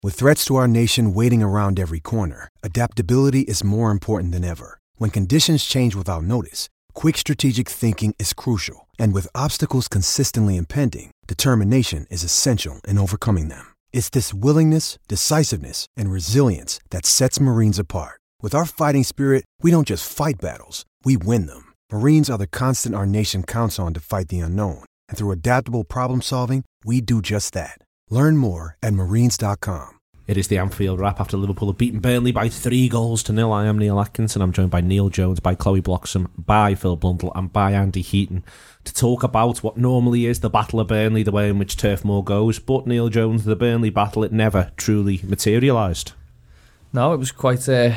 With threats to our nation waiting around every corner, adaptability is more important than ever. When conditions change without notice, quick strategic thinking is crucial. And with obstacles consistently impending, determination is essential in overcoming them. It's this willingness, decisiveness, and resilience that sets Marines apart. With our fighting spirit, we don't just fight battles, we win them. Marines are the constant our nation counts on to fight the unknown. And through adaptable problem solving, we do just that. Learn more at marines.com. It is the Anfield wrap after Liverpool have beaten Burnley by 3-0. I am Neil Atkinson. I'm joined by Neil Jones, by Chloe Bloxham, by Phil Blundell and by Andy Heaton to talk about what normally is the Battle of Burnley, the way in which Turf Moor goes. But Neil Jones, the Burnley battle, it never truly materialised. No, it was quite... it's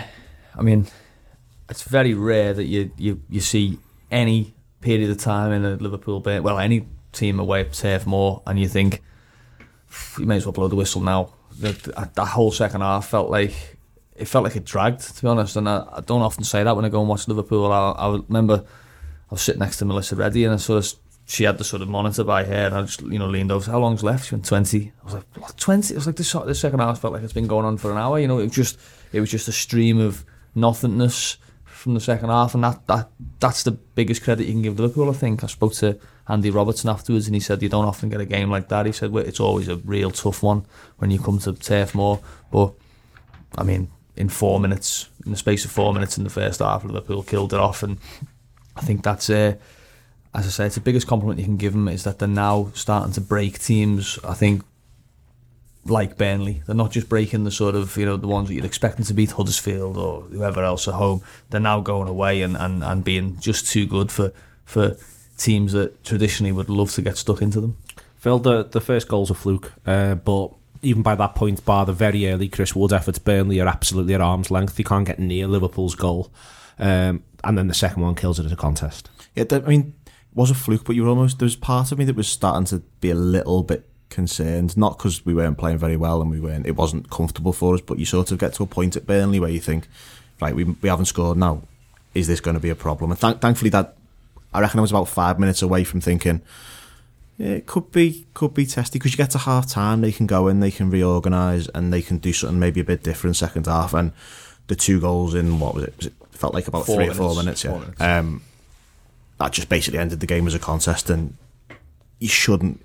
very rare that you see any period of time in a Liverpool... any team away at Turf Moor and you think, you may as well blow the whistle now. That whole second half felt like it dragged, to be honest, and I don't often say that when I go and watch Liverpool. I remember I was sitting next to Melissa Reddy and she had the sort of monitor by her and I just leaned over, how long's left? She went 20. I was like, what, 20? It was like the second half felt like it's been going on for an hour. It was just a stream of nothingness from the second half, and that's the biggest credit you can give Liverpool, I think. I spoke to Andy Robertson afterwards and he said you don't often get a game like that. He said, well, it's always a real tough one when you come to Turf Moor, but in the space of 4 minutes in the first half, Liverpool killed it off, and I think that's as I say, it's the biggest compliment you can give them, is that they're now starting to break teams, I think, like Burnley. They're not just breaking the sort of, the ones that you'd expect them to beat, Huddersfield or whoever else at home. They're now going away and being just too good for teams that traditionally would love to get stuck into them. Phil, the first goal's a fluke, but even by that point, bar the very early Chris Wood efforts, Burnley are absolutely at arm's length. They can't get near Liverpool's goal, and then the second one kills it as a contest. Yeah, it was a fluke, but there's part of me that was starting to be a little bit concerned, not because we weren't playing very well and it wasn't comfortable for us, but you sort of get to a point at Burnley where you think, right, we haven't scored now, is this going to be a problem? And thankfully that, I reckon I was about 5 minutes away from thinking, yeah, it could be testy, because you get to half time, they can go in, they can reorganise and they can do something maybe a bit different second half, and the 2 goals in, what was it felt like about 3 or 4 minutes, yeah. That just basically ended the game as a contest, and you shouldn't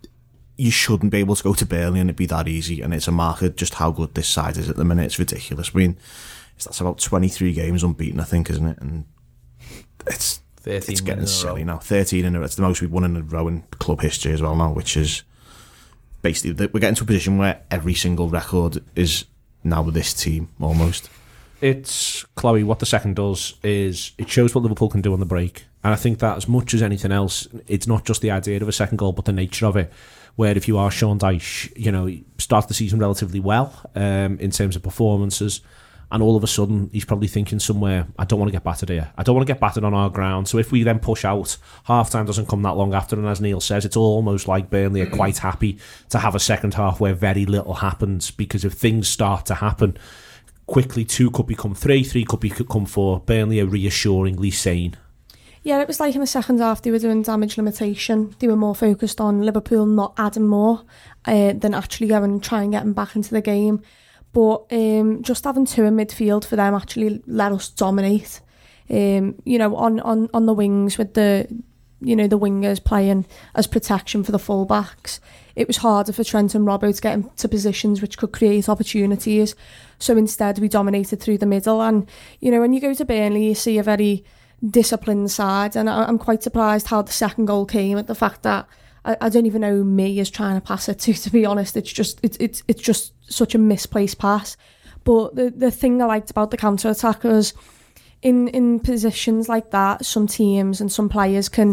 be able to go to Burnley and it be that easy, and it's a marker just how good this side is at the minute. It's ridiculous. That's about 23 games unbeaten, I think, isn't it? And it's 13 it's getting silly now. 13 in a row. It's the most we've won in a row in club history as well now, which is basically, we're getting to a position where every single record is now with this team, almost. It's, Chloe, what the second does is it shows what Liverpool can do on the break. And I think that as much as anything else, it's not just the idea of a second goal, but the nature of it. Where if you are Sean Dyche, he starts the season relatively well in terms of performances, and all of a sudden he's probably thinking somewhere, I don't want to get battered here. I don't want to get battered on our ground. So if we then push out, half-time doesn't come that long after, and as Neil says, it's almost like Burnley are quite happy to have a second half where very little happens, because if things start to happen quickly, 2 could become 3 could become 4. Burnley are reassuringly sane. Yeah, it was like in the second half they were doing damage limitation. They were more focused on Liverpool not adding more than actually going and try and get them back into the game. But just having 2 in midfield for them actually let us dominate. On the wings with the wingers playing as protection for the full-backs. It was harder for Trent and Robbo to get into positions which could create opportunities. So instead we dominated through the middle. And, when you go to Burnley, you see a very disciplined side, and I'm quite surprised how the second goal came, at the fact that I don't even know who Me is trying to pass it to be honest. It's just such a misplaced pass. But the thing I liked about the counter-attack was in positions like that, some teams and some players can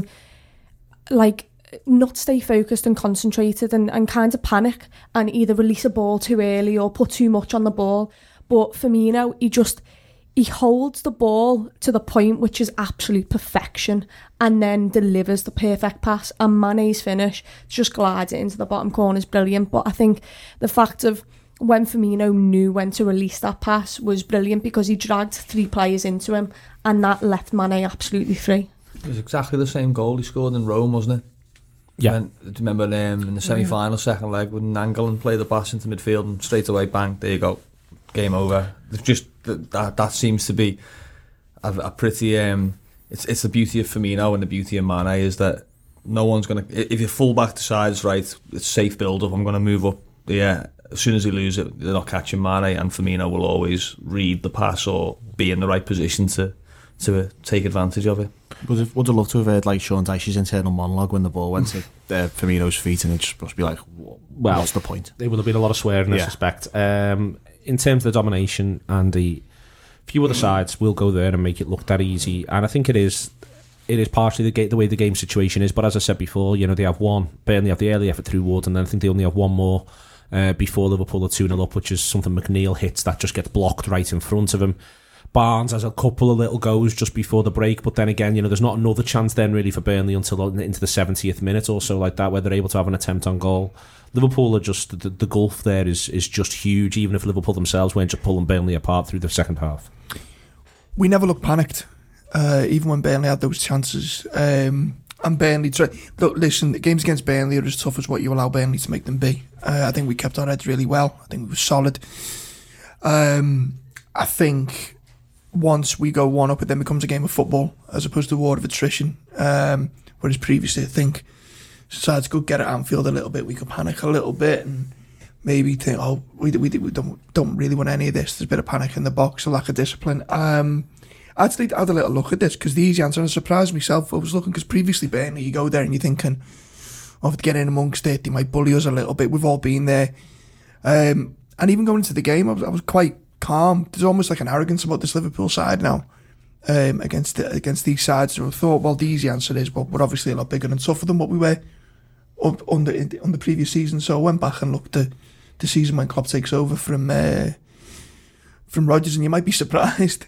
not stay focused and concentrated and kind of panic and either release a ball too early or put too much on the ball. But Firmino, he holds the ball to the point which is absolute perfection and then delivers the perfect pass, and Mane's finish just glides it into the bottom corner is brilliant. But I think the fact of when Firmino knew when to release that pass was brilliant, because he dragged 3 players into him and that left Mane absolutely free. It was exactly the same goal he scored in Rome, wasn't it? Yeah. And, do you remember in the semi-final second leg when Nainggolan played the pass into midfield and straight away, bang, there you go, game over. It's just that seems to be a pretty... It's the beauty of Firmino and the beauty of Mane is that no one's going to... If your full-back decides, right, it's safe build-up, I'm going to move up, yeah, as soon as they lose it, they're not catching Mane, and Firmino will always read the pass or be in the right position to take advantage of it. Would have loved to have heard like Sean Dyche's internal monologue when the ball went to Firmino's feet, and it just must be like, what's the point? There would have been a lot of swearing, I suspect. In terms of the domination, Andy, few other sides will go there and make it look that easy, and I think it is partially the way the game situation is. But as I said before, they have one. Burnley have the early effort through Wood, and then I think they only have one more before Liverpool are 2-0 up, which is something McNeil hits that just gets blocked right in front of him. Barnes has a couple of little goes just before the break, but then again, there's not another chance then really for Burnley until into the 70th minute or so like that, where they're able to have an attempt on goal. Liverpool are just, the gulf there is just huge, even if Liverpool themselves weren't just pulling Burnley apart through the second half. We never looked panicked, even when Burnley had those chances. And Burnley, look, listen, the games against Burnley are as tough as what you allow Burnley to make them be. I think we kept our heads really well. I think we were solid. I think once we go one up, it then becomes a game of football as opposed to a war of attrition. Whereas previously, I think sides could get at Anfield a little bit. We could panic a little bit and maybe think, we don't really want any of this. There's a bit of panic in the box, a lack of discipline. I actually had a little look at this because the easy answer, and I surprised myself. I was looking because previously Burnley, you go there and you're thinking, to get in amongst it, they might bully us a little bit. We've all been there. And even going into the game, I was quite calm. There's almost like an arrogance about this Liverpool side now against these sides. So I thought, well, the easy answer is, well, we're obviously a lot bigger and tougher than what we were on the previous season. So I went back and looked at the season when Klopp takes over from Rodgers, and you might be surprised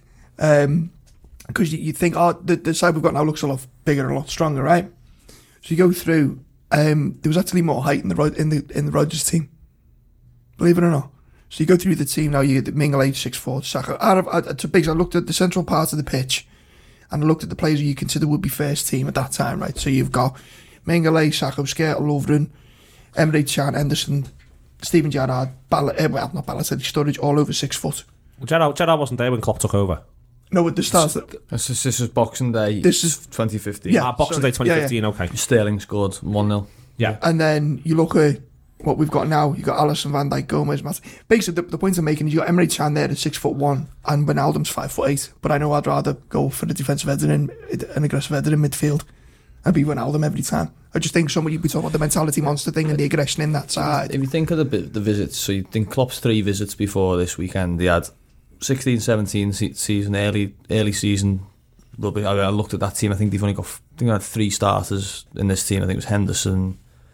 because you think, the side we've got now looks a lot bigger and a lot stronger, right? So you go through. There was actually more height in the Rodgers team, believe it or not. So you go through the team now. You get Mignolet 6'4", Saka. I looked at the central part of the pitch, and I looked at the players who you consider would be first team at that time, right? So you've got Mignolet, Saka, Skrtel, Lovren, Emre Can, Henderson, Steven Gerrard, not Balotelli, Sturridge, all over 6 foot. Gerrard wasn't there when Klopp took over. No, at the start. This is Boxing Day. This is 2015. Yeah, Boxing Day 2015. Yeah. Okay. Sterling scored 1-0. Yeah, and then you look at what we've got now. You got Alisson, Van Dijk, Gomez, Matt. Basically, the point I'm making is you got Emre Can there at 6'1" and Wijnaldum's 5'8". But I know I'd rather go for the defensive header an aggressive header in midfield, and be Wijnaldum every time. I just think somebody you'd be talking about the mentality monster thing and the aggression in that side. If you think of the visits, so you think Klopp's 3 visits before this weekend, they had 16-17 season, early season. I looked at that team. I think they've only got. I think they had 3 starters in this team. I think it was Henderson,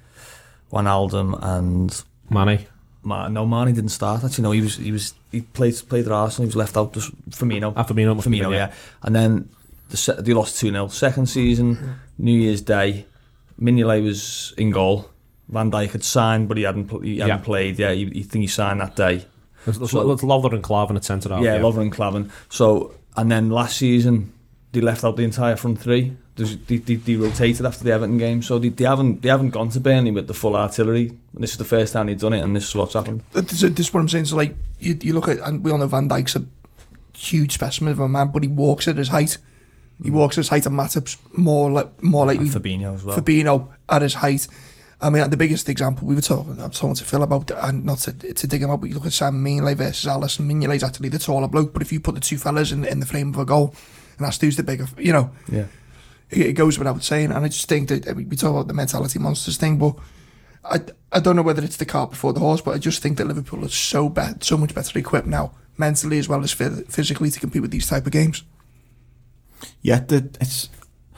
Wijnaldum, and Mane. Mane didn't start. Actually, no, he played at Arsenal. He was left out. Just Firmino. Firmino, yeah. And then they lost 2-0. Second season, New Year's Day, Mignolet was in goal. Van Dijk had signed, but he hadn't played. Yeah, you think he signed that day. It's Lovren and Klavan at centre half. Yeah, Lovren and Klavan. So, and then last season they left out the entire front 3. They rotated after the Everton game, so they haven't gone to Burnley with the full artillery. And this is the first time they've done it, and this is what's happened. This is what I'm saying. So, like, you look at, and we all know Van Dijk's a huge specimen of a man, but he walks at his height. He walks at his height, and Matip's more likely. And Fabinho as well. Fabinho at his height. I mean, the biggest example I was talking to Phil about, and not to dig him out, but you look at Sam Mignolet versus Alisson. Mignolet's actually the taller bloke, but if you put the 2 fellas in the frame of a goal, and that's who's the bigger, yeah, it goes without saying. And I just think that we talk about the mentality monsters thing, but I don't know whether it's the cart before the horse, but I just think that Liverpool is so much better equipped now, mentally as well as physically, to compete with these type of games. Yeah, there's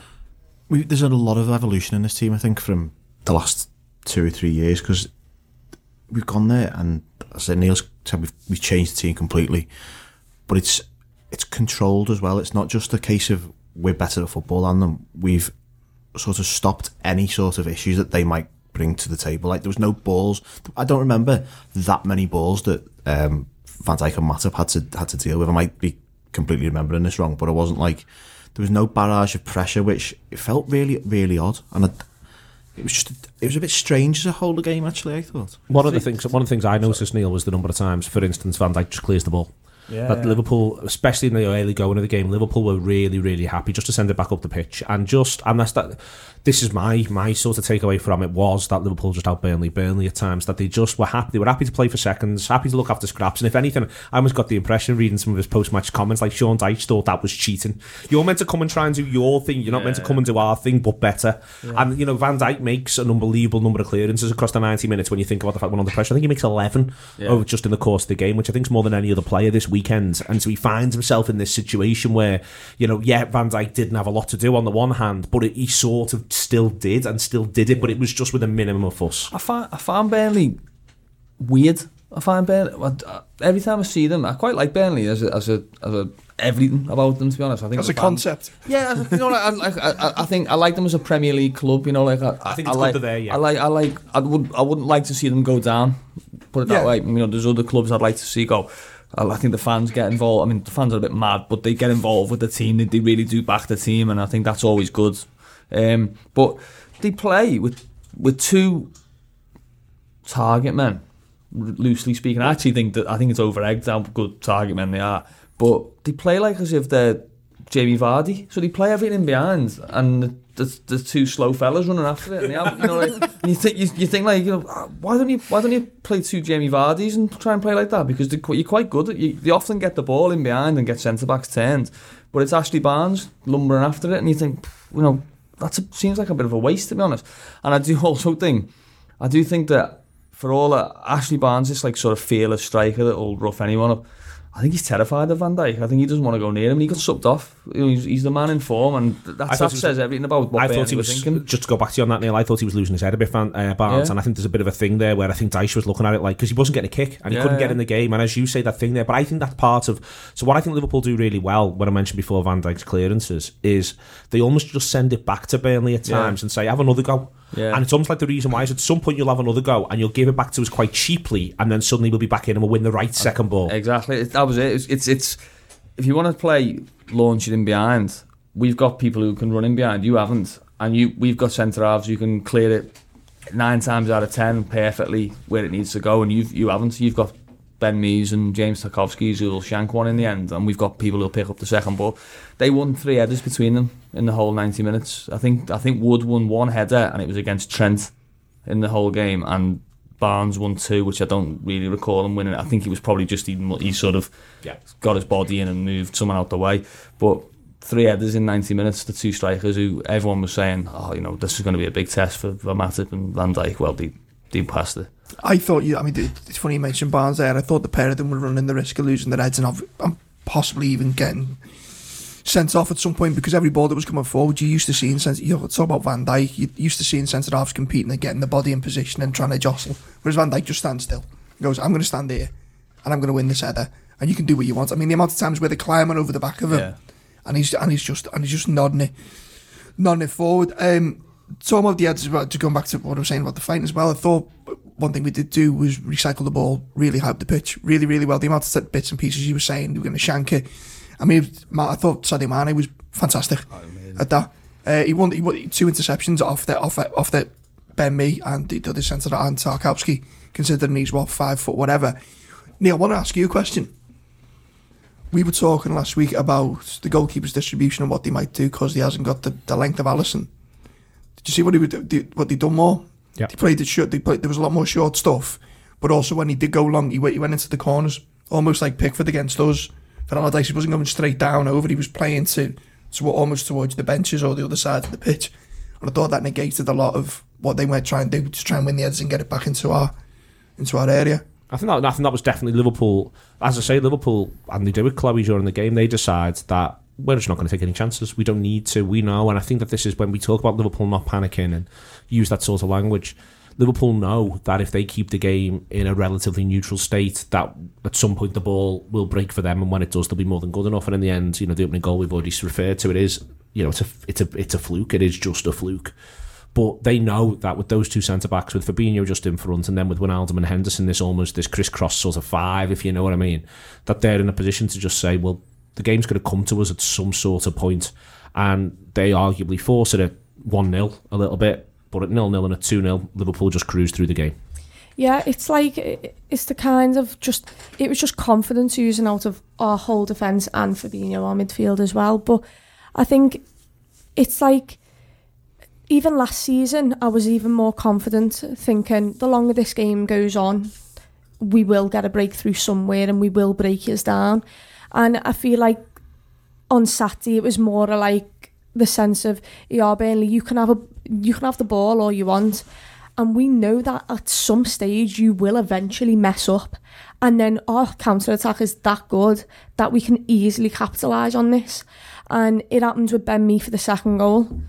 a lot of evolution in this team, I think, from the last 2 or 3 years, because we've gone there, and as Neil said, we've changed the team completely, but it's controlled as well. It's not just a case of we're better at football than them. We've sort of stopped any sort of issues that they might bring to the table. Like, there was no balls. I don't remember that many balls that Van Dijk and Matip had to deal with. I might be completely remembering this wrong, but it wasn't like there was no barrage of pressure, which it felt really, really odd. And It was a bit strange as a whole, the game, actually, I thought. One of the things I noticed, Neil, was the number of times, for instance, Van Dijk just clears the ball. That Liverpool, especially in the early going of the game, Liverpool were really, really happy just to send it back up the pitch, and this is my sort of takeaway from it, was that Liverpool just out Burnley at times, that they just were happy. They were happy to play for seconds, happy to look after scraps, and if anything, I almost got the impression reading some of his post-match comments, like Sean Dyche thought that was cheating. You're meant to come and try and do your thing. You're not meant to come and do our thing, but better. And Van Dijk makes an unbelievable number of clearances across the 90 minutes. When you think about the fact we're under pressure, I think he makes 11 over just in the course of the game, which I think is more than any other player this weekend. And so he finds himself in this situation where, Van Dijk didn't have a lot to do on the one hand, but he sort of still did it, but it was just with a minimum of fuss. I find Burnley weird. I find Burnley, every time I see them, I quite like Burnley as a everything about them, to be honest. I think as a concept. Yeah, I think I like them as a Premier League club. I think it's good they're there. Yeah. I wouldn't like to see them go down. Put it that way. There's other clubs I'd like to see go. I think the fans get involved. I mean, the fans are a bit mad, but they get involved with the team. They really do back the team, and I think that's always good. But they play with two target men, loosely speaking. I think it's over-egged how good target men they are. But they play like as if they're Jamie Vardy. So they play everything behind, and the two slow fellas running after it. And you think why don't you play two Jamie Vardys and try and play like that? Because you're quite good at they often get the ball in behind and get centre backs turned, but it's Ashley Barnes lumbering after it, and you think seems like a bit of a waste, to be honest. And I do think that for all that, Ashley Barnes is like sort of fearless striker that will rough anyone up. I think he's terrified of Van Dijk. I think he doesn't want to go near him. He got subbed off. He's the man in form, and that says everything about what Burnley was thinking. Just to go back to you on that, Neil, I thought he was losing his head a bit, Barnes, and I think there's a bit of a thing there where I think Dyche was looking at it like, because he wasn't getting a kick and he couldn't get in the game, and as you say, that thing there. But I think that's part of. So what I think Liverpool do really well, what I mentioned before, Van Dijk's clearances, is they almost just send it back to Burnley at times and say, have another go. Yeah. And it's almost like the reason why is at some point you'll have another go and you'll give it back to us quite cheaply, and then suddenly we'll be back in and we'll win the right second ball. Exactly, that was it. It's if you want to play launching in behind, we've got people who can run in behind. You haven't, and we've got centre halves who can clear it 9 times out of 10 perfectly where it needs to go, and you haven't. You've got Ben Mees and James Tarkowski who will shank one in the end, and we've got people who'll pick up the second ball. They won 3 headers between them in the whole 90 minutes. I think Wood won 1 header, and it was against Trent in the whole game, and Barnes won 2, which I don't really recall him winning. I think he was probably just he sort of got his body in and moved someone out the way. But 3 headers in 90 minutes, the 2 strikers who everyone was saying, this is going to be a big test for Matip and Van Dijk. Well, they passed it. I thought it's funny you mentioned Barnes there. I thought the pair of them were running the risk of losing their heads and possibly even getting sent off at some point, because every ball that was coming forward, you used to see talk about Van Dijk, you used to see centre halves competing and getting the body in position and trying to jostle, whereas Van Dijk just stands still. He goes, I'm going to stand here and I'm going to win this header, and you can do what you want. I mean, the amount of times where they're climbing over the back of him, and he's just nodding it forward. Talking about the heads, to go back to what I was saying about the fighting as well, I thought one thing we did do was recycle the ball, really hype the pitch, really, really well. The amount of bits and pieces you were saying, they were going to shank it. I mean, I thought Sadio Mane was fantastic at that. He won 2 interceptions off the Ben Mee and the other centre and Tarkowski, considering he's 5 foot whatever. Neil, I want to ask you a question. We were talking last week about the goalkeeper's distribution and what they might do because he hasn't got the length of Alisson. Did you see what they done more? Yeah. They played it short. There was a lot more short stuff, but also when he did go long, he went into the corners, almost like Pickford against us. For Allardyce, he wasn't going straight down over. He was playing to almost towards the benches or the other side of the pitch, and I thought that negated a lot of what they were trying to do to try and win the heads and get it back into our area. I think that was definitely Liverpool. As I say, Liverpool, and they do with Chloe during the game, they decide that we're just not going to take any chances. We don't need to. We know, and I think that this is when we talk about Liverpool not panicking and use that sort of language. Liverpool know that if they keep the game in a relatively neutral state, that at some point the ball will break for them, and when it does, they'll be more than good enough. And in the end, the opening goal we've already referred to, it is, it's a fluke. It is just a fluke. But they know that with those 2 centre backs, with Fabinho just in front, and then with Wijnaldum and Henderson, this crisscross sort of 5, if you know what I mean, that they're in a position to just say, well, the game's going to come to us at some sort of point, and they arguably force it at 1-0 a little bit. But at 0-0 and at 2-0, Liverpool just cruised through the game. Yeah, it's like, it's the kind of just, it was just confidence using out of our whole defence and Fabinho, our midfield as well. But I think it's like, even last season, I was even more confident, thinking the longer this game goes on, we will get a breakthrough somewhere and we will break us down. And I feel like on Saturday, it was more like the sense of, yeah, Burnley, you can have the ball all you want. And we know that at some stage you will eventually mess up. And then our counter-attack is that good that we can easily capitalise on this. And it happened with Ben Mee for the second goal.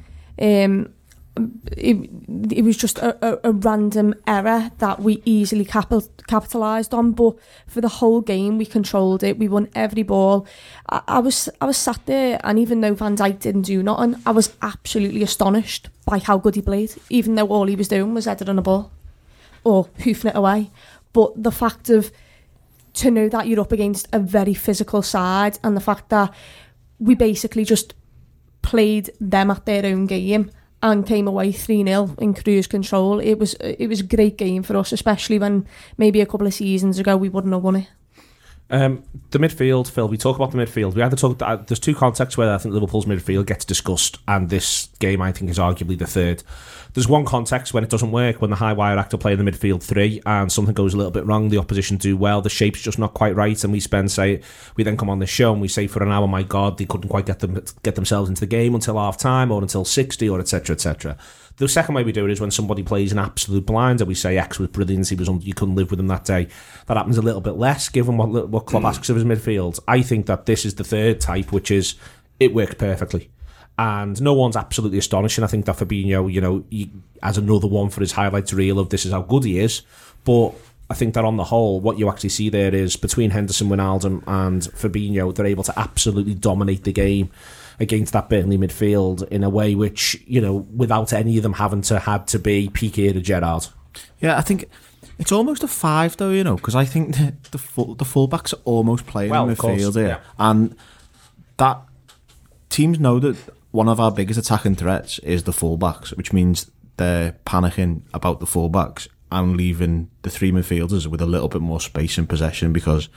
It was just a random error that we easily capitalised on. But for the whole game, we controlled it. We won every ball. I was sat there, and even though Van Dijk didn't do nothing, I was absolutely astonished by how good he played, even though all he was doing was heading on a ball or hoofing it away. But the fact of, to know that you're up against a very physical side, and the fact that we basically just played them at their own game and came away 3-0 in cruise control. It was a great game for us, especially when maybe a couple of seasons ago we wouldn't have won it. The midfield, Phil, we talk about the midfield. We had to talk. There's two contexts where I think Liverpool's midfield gets discussed, and this game, I think, is arguably the third. There's one context when it doesn't work, when the high wire act are playing the midfield three and something goes a little bit wrong, the opposition do well, the shape's just not quite right, and we then come on this show and we say for an hour, my God, they couldn't quite get themselves into the game until half time or until 60 or etc, etc. The second way we do it is when somebody plays an absolute blinder. We say X was brilliant, you couldn't live with him that day. That happens a little bit less, given what Klopp asks of his midfield. I think that this is the third type, which is, it worked perfectly. And no one's absolutely astonishing. I think that Fabinho, he has another one for his highlights reel of this is how good he is. But I think that on the whole, what you actually see there is between Henderson, Wijnaldum and Fabinho, they're able to absolutely dominate the game against that Burnley midfield in a way which, without any of them having to be Piqué or Gerrard. Yeah, I think it's almost a 5 though, because I think the fullbacks are almost playing in midfield here. Yeah. And that teams know that one of our biggest attacking threats is the fullbacks, which means they're panicking about the fullbacks and leaving the three midfielders with a little bit more space and possession, because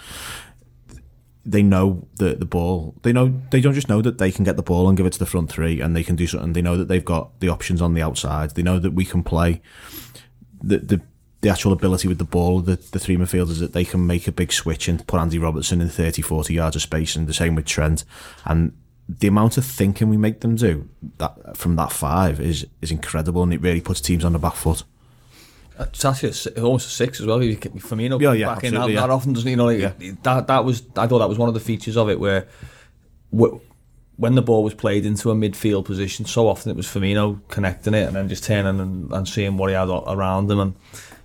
they know the ball. They don't just know that they can get the ball and give it to the front three and they can do something. They know that they've got the options on the outside. They know that we can play the actual ability with the ball, the three midfielders, that they can make a big switch and put Andy Robertson in 30, 40 yards of space, and the same with Trent. And the amount of thinking we make them do that from that 5 is incredible, and it really puts teams on the back foot. It's actually almost a 6 as well. Firmino back in that often, doesn't he? That was, I thought that was one of the features of it, where when the ball was played into a midfield position, so often it was Firmino connecting it and then just turning and seeing what he had around him. And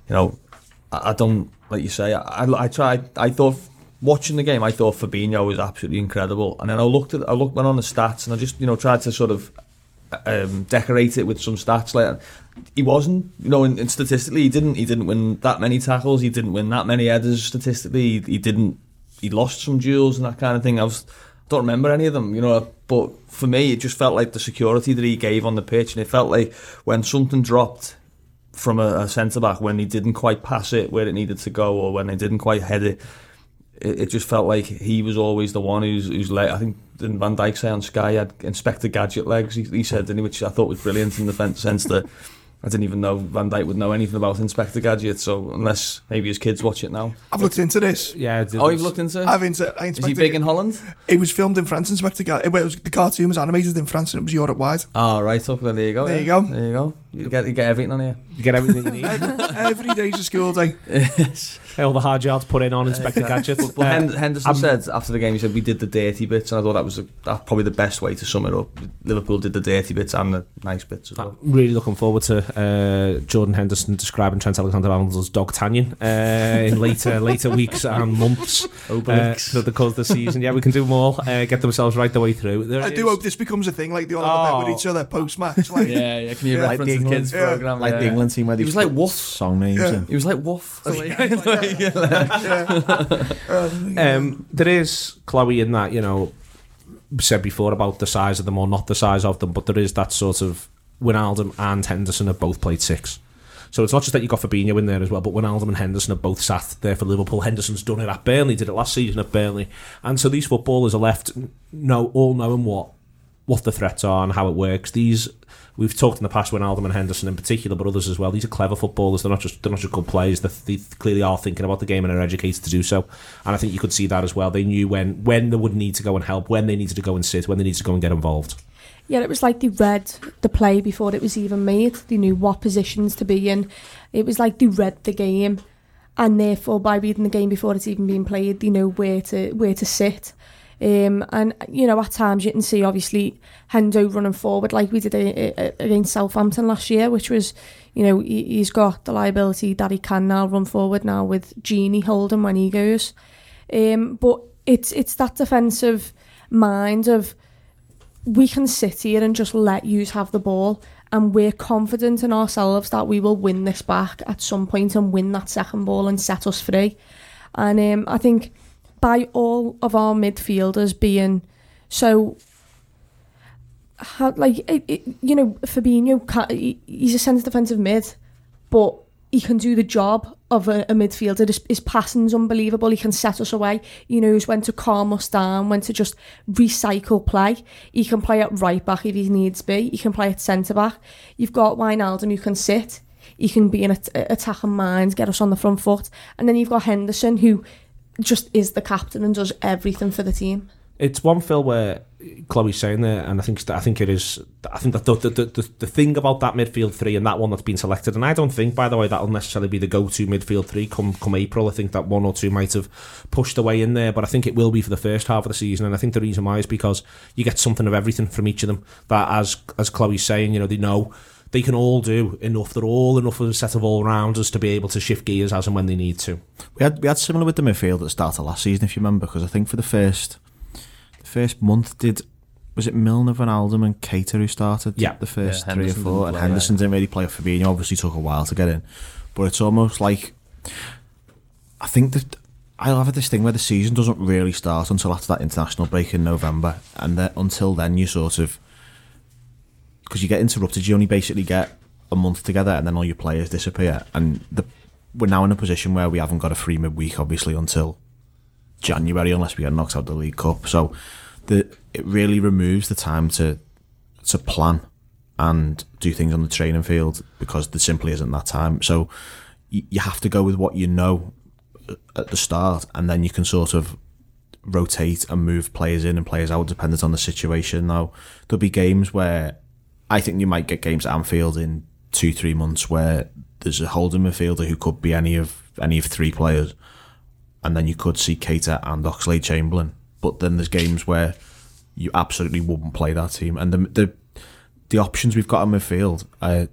I don't, like you say, I thought, watching the game, I thought Fabinho was absolutely incredible, and then I went on the stats, and I just tried to sort of decorate it with some stats. Like, he wasn't, and statistically he didn't win that many tackles, he didn't win that many headers statistically, he lost some duels and that kind of thing. I don't remember any of them, but for me it just felt like the security that he gave on the pitch, and it felt like when something dropped from a centre-back, when he didn't quite pass it where it needed to go, or when they didn't quite head it, it just felt like he was always the one who's late. I think didn't Van Dijk say on Sky he had Inspector Gadget legs, he said, didn't he, which I thought was brilliant in the sense that I didn't even know Van Dijk would know anything about Inspector Gadget, so unless maybe his kids watch it now. I've looked into this. Yeah. You've looked into it? Is he big in Holland? It was filmed in France, Inspector Gadget. The cartoon was animated in France and it was Europe-wide. Oh, right, up there you go. There you go. There you go. You get everything on here. You get everything you need. Every day's a school day. Yes. All the hard yards put in on Inspector Gadget. Henderson said after the game, he said, we did the dirty bits, and I thought that was probably the best way to sum it up. Liverpool did the dirty bits and the nice bits as well. I'm really looking forward to Jordan Henderson describing Trent Alexander-Arnold as Dog Tanyan in later weeks and months for the course of the season. Yeah, we can do them all, get themselves right the way through. I do hope this becomes a thing, like they all have a bet with each other post-match. Like, yeah, can you reference the kids' programme? Like the England team where he was like Woof. Song names. Yeah. He was like Woof. There is, Chloe, in that, said before about the size of them or not the size of them, but there is that sort of Wijnaldum and Henderson have both played 6. So it's not just that you got Fabinho in there as well, but Wijnaldum and Henderson have both sat there for Liverpool. Henderson's done it at Burnley, did it last season at Burnley. And so these footballers are left all knowing what the threats are and how it works. We've talked in the past, Wijnaldum and Henderson in particular, but others as well. These are clever footballers. They're not just good players. They clearly are thinking about the game and are educated to do so. And I think you could see that as well. They knew when they would need to go and help, when they needed to go and sit, when they needed to go and get involved. Yeah, it was like they read the play before it was even made. They knew what positions to be in. It was like they read the game, and therefore by reading the game before it's even being played, they know where to sit. And at times you can see obviously Hendo running forward like we did against Southampton last year, which was, he's got the liability that he can now run forward now with Gini holding when he goes. But it's that defensive mind of, we can sit here and just let yous have the ball, and we're confident in ourselves that we will win this back at some point and win that second ball and set us free. And I think by all of our midfielders being so, Fabinho, he's a centre defensive mid, but he can do the job of a midfielder. His passing's unbelievable. He can set us away. He knows when to calm us down, when to just recycle play. He can play at right back if he needs be. He can play at centre back. You've got Wijnaldum who can sit. He can be an attacking mind, get us on the front foot. And then you've got Henderson who just is the captain and does everything for the team. It's one, Phil, where Chloe's saying there, and I think it is. I think that the thing about that midfield three and that one that's been selected, and I don't think, by the way, that'll necessarily be the go-to midfield three come April. I think that one or two might have pushed away in there, but I think it will be for the first half of the season. And I think the reason why is because you get something of everything from each of them. That, as Chloe's saying, they know they can all do enough. They're all enough of a set of all-rounders to be able to shift gears as and when they need to. We had similar with the midfield at the start of last season, if you remember, because I think for the first month was it Milner, Wijnaldum and Keita who started? Yeah. The first 3 or 4, and Henderson didn't really play. Fabinho obviously took a while to get in, but it's almost like, I think that I'll have this thing where the season doesn't really start until after that international break in November, and until then you sort of, because you get interrupted, you only basically get a month together and then all your players disappear, and we're now in a position where we haven't got a free midweek obviously until January unless we get knocked out of the League Cup. So it really removes the time to plan and do things on the training field, because there simply isn't that time. So you have to go with what you know at the start, and then you can sort of rotate and move players in and players out dependent on the situation. Now there'll be games where I think you might get games at Anfield in 2-3 months where there's a holding midfielder who could be any of 3 players, and then you could see Keita and Oxlade-Chamberlain. But then there's games where you absolutely wouldn't play that team. And the options we've got in midfield,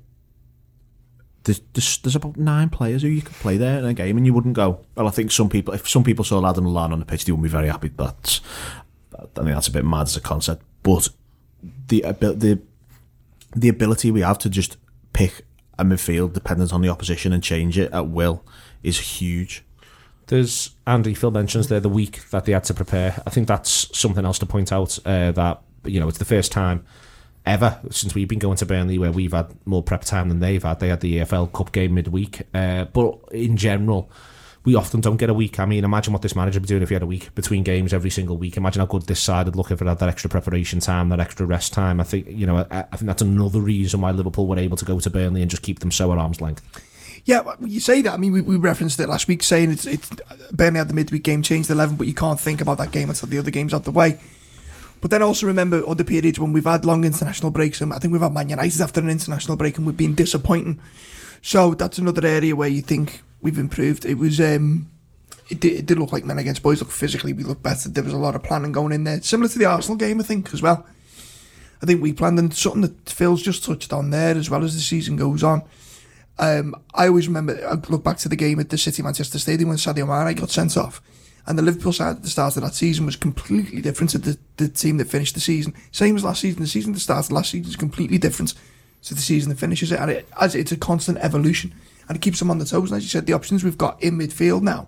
there's about 9 players who you could play there in a game, and you wouldn't go, well, I think if some people saw Adam Lallana on the pitch, they wouldn't be very happy. I think that's a bit mad as a concept. But the ability we have to just pick a midfield dependent on the opposition and change it at will is huge. There's, Andy, Phil mentions there the week that they had to prepare. I think that's something else to point out, that it's the first time ever since we've been going to Burnley where we've had more prep time than they've had. They had the EFL Cup game midweek, but in general we often don't get a week. I mean, imagine what this manager would be doing if he had a week between games every single week. Imagine how good this side would look if it had that extra preparation time, that extra rest time. I think I think that's another reason why Liverpool were able to go to Burnley and just keep them so at arm's length. Yeah, you say that. I mean, we referenced it last week, saying it's Burnley had the midweek game, changed 11, but you can't think about that game until the other game's out the way. But then also remember other periods when we've had long international breaks, and I think we've had Man United after an international break, and we've been disappointing. So that's another area where you think we've improved. It was it did look like Men Against Boys. Look, physically we looked better. There was a lot of planning going in there, similar to the Arsenal game, I think, as well. I think we planned, and something that Phil's just touched on there as well as the season goes on. I always remember, I look back to the game at the City Manchester Stadium when Sadio Mane got sent off, and the Liverpool side at the start of that season was completely different to the team that finished the season. Same as last season. The season that started last season is completely different to the season that finishes it, and it's a constant evolution, and it keeps them on the toes. And as you said, the options we've got in midfield now,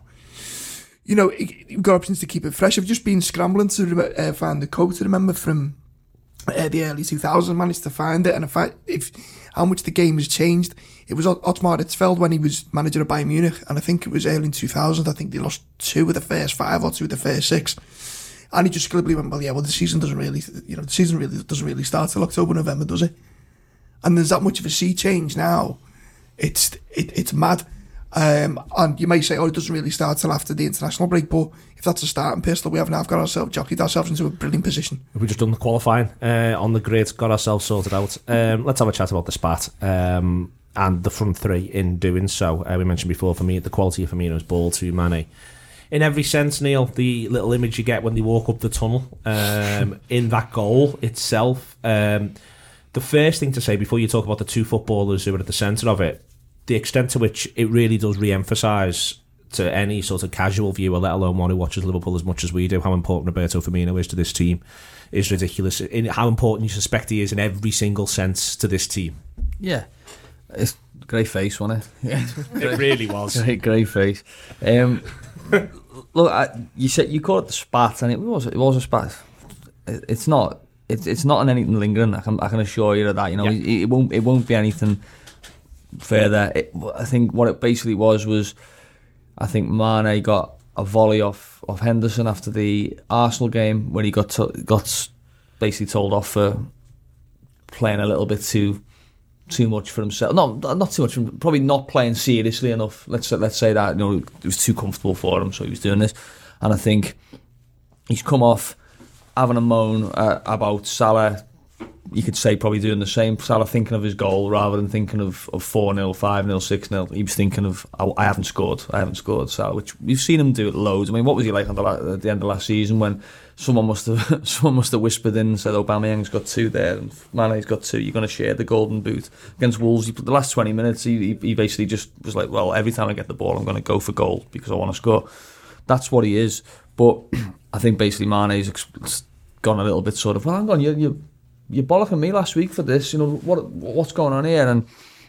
we've got options to keep it fresh. I've just been scrambling to find the quote to remember from the early 2000s, managed to find it. And if how much the game has changed, it was Otmar Hitzfeld when he was manager of Bayern Munich, and I think it was early in 2000. I think they lost 2 of the first 5 or 2 of the first 6. And he just glibly went, the season doesn't really, doesn't really start till October, November, does it? And there's that much of a sea change now. It's mad. And you may say, it doesn't really start till after the international break, but if that's a starting pistol, we have now jockeyed ourselves into a brilliant position. We've just done the qualifying on the grid, got ourselves sorted out. Let's have a chat about the spat and the front 3 in doing so. We mentioned before, for me, the quality of Firmino's ball to Mane. In every sense, Neil, the little image you get when they walk up the tunnel, in that goal itself, the first thing to say before you talk about the 2 footballers who are at the centre of it, the extent to which it really does re-emphasise to any sort of casual viewer, let alone one who watches Liverpool as much as we do, how important Roberto Firmino is to this team is ridiculous. In how important you suspect he is in every single sense to this team. Yeah, it's a great face, wasn't it? Yeah. It really was. Great face. Look, you said you called it the spat, and it was a spat. It's not in anything lingering. I can assure you of that. It won't be anything further. I think what it basically was I think Mane got a volley off Henderson after the Arsenal game when he got basically told off for playing a little bit too much for himself. Not too much. Probably not playing seriously enough. Let's say that it was too comfortable for him, so he was doing this. And I think he's come off having a moan about Salah. You could say probably doing the same. Salah thinking of his goal rather than thinking of 4-0, 5-0, 6-0. He was thinking of, I haven't scored, Salah, which we've seen him do it loads. I mean, what was he like at the end of last season when someone must have whispered in and said, Aubameyang's got 2 there and Mane's got 2, you're going to share the golden boot. Against Wolves, the last 20 minutes, he basically just was like, well, every time I get the ball, I'm going to go for goal because I want to score. That's what he is. But I think basically Mane's gone a little bit sort of, well, hang on, you're bollocking me last week for this. What's going on here? And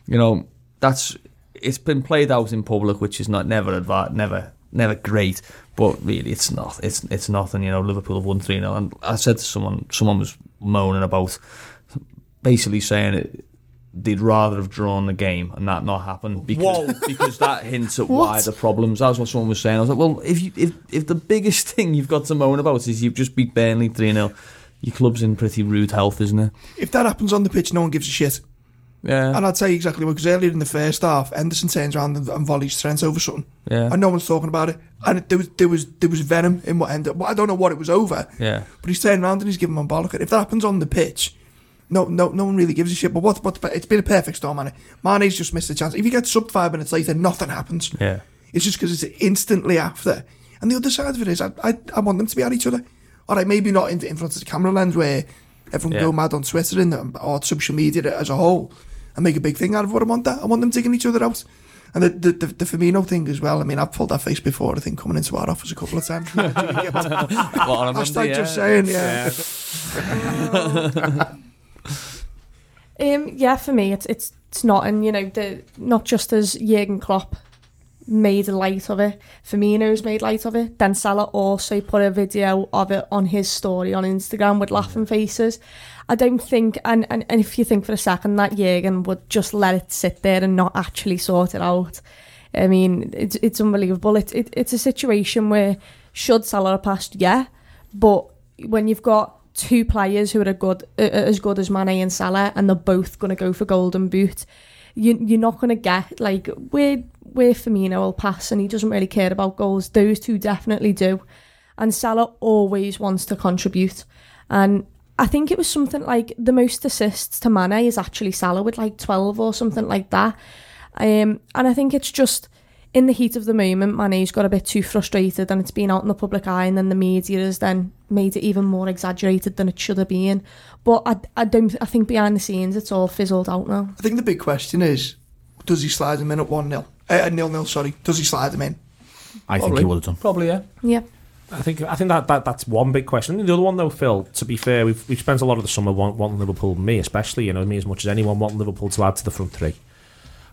it's been played out in public, which is never great. But really, it's not. It's nothing. Liverpool have won 3-0, and I said to someone was moaning about basically saying they'd rather have drawn the game and that not happen because that hints at why the problems. That's what someone was saying. I was like, well, if the biggest thing you've got to moan about is you've just beat Burnley 3-0. Your club's in pretty rude health, isn't it? If that happens on the pitch, no one gives a shit. Yeah. And I'd tell you exactly what, because earlier in the first half, Henderson turns around and volleys Trent over something. Yeah. And no one's talking about it. And there was venom in what ended. I don't know what it was over. Yeah. But he's turning around and he's giving him a bollock. If that happens on the pitch, no one really gives a shit. But it's been a perfect storm, man. Mane's just missed a chance. If you get subbed 5 minutes later, nothing happens. Yeah. It's just because it's instantly after. And the other side of it is, I want them to be at each other. All right, maybe not in front of the camera lens where everyone go mad on Twitter or social media as a whole and make a big thing out of what I want that. I want them taking each other out. And the Firmino thing as well. I mean, I've pulled that face before, I think, coming into our office a couple of times. Just saying, yeah. For me, it's not, and not just as Jurgen Klopp made light of it, Firmino's made light of it, then Salah also put a video of it on his story on Instagram with laughing faces. I don't think, and if you think for a second that Jurgen would just let it sit there and not actually sort it out, I mean, it's unbelievable. It's a situation where should Salah have passed? Yeah, but when you've got 2 players who are as good as Mane and Salah, and they're both going to go for golden boot, you're not going to get like where Firmino will pass and he doesn't really care about goals. Those 2 definitely do, and Salah always wants to contribute. And I think it was something like the most assists to Mane is actually Salah with like 12 or something like that. And I think it's just in the heat of the moment, Mane's got a bit too frustrated and it's been out in the public eye, and then the media has then made it even more exaggerated than it should have been. But I think behind the scenes it's all fizzled out now. I think the big question is, does he slide him in at 1-0? 0-0, sorry. Does he slide him in? I think he would have done. Probably, yeah. Yeah. I think that's one big question. The other one, though, Phil, to be fair, we've spent a lot of the summer wanting Liverpool, me especially, me as much as anyone, wanting Liverpool to add to the front 3.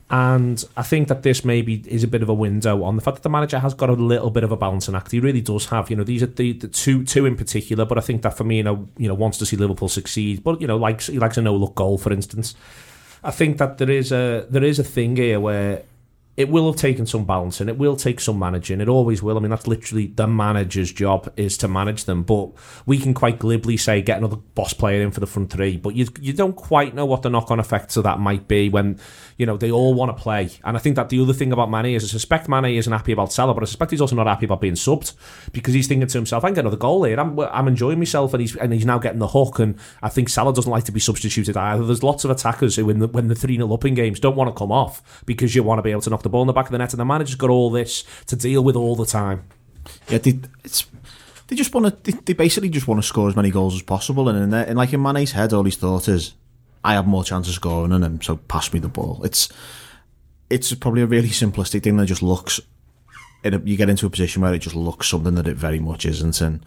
And I think that this maybe is a bit of a window on the fact that the manager has got a little bit of a balancing act. He really does have. These are the two in particular. But I think that Firmino, wants to see Liverpool succeed. But he likes a no-look goal, for instance. I think that there is a thing here where it will have taken some balancing. It will take some managing. It always will. I mean, that's literally the manager's job, is to manage them. But we can quite glibly say, get another boss player in for the front three. But you don't quite know what the knock-on effects of that might be when, they all want to play. And I think that the other thing about Mane is I suspect Mane isn't happy about Salah, but I suspect he's also not happy about being subbed, because he's thinking to himself, I can get another goal here. I'm enjoying myself, and he's now getting the hook. And I think Salah doesn't like to be substituted either. There's lots of attackers who, when they're 3-0 up in games, don't want to come off because you want to be able to knock the ball in the back of the net, and the manager's got all this to deal with all the time. Yeah, they basically just want to score as many goals as possible, and in Mane's head, all his thought is, I have more chance of scoring than him, so pass me the ball. It's probably a really simplistic thing that just looks. You get into a position where it just looks something that it very much isn't, and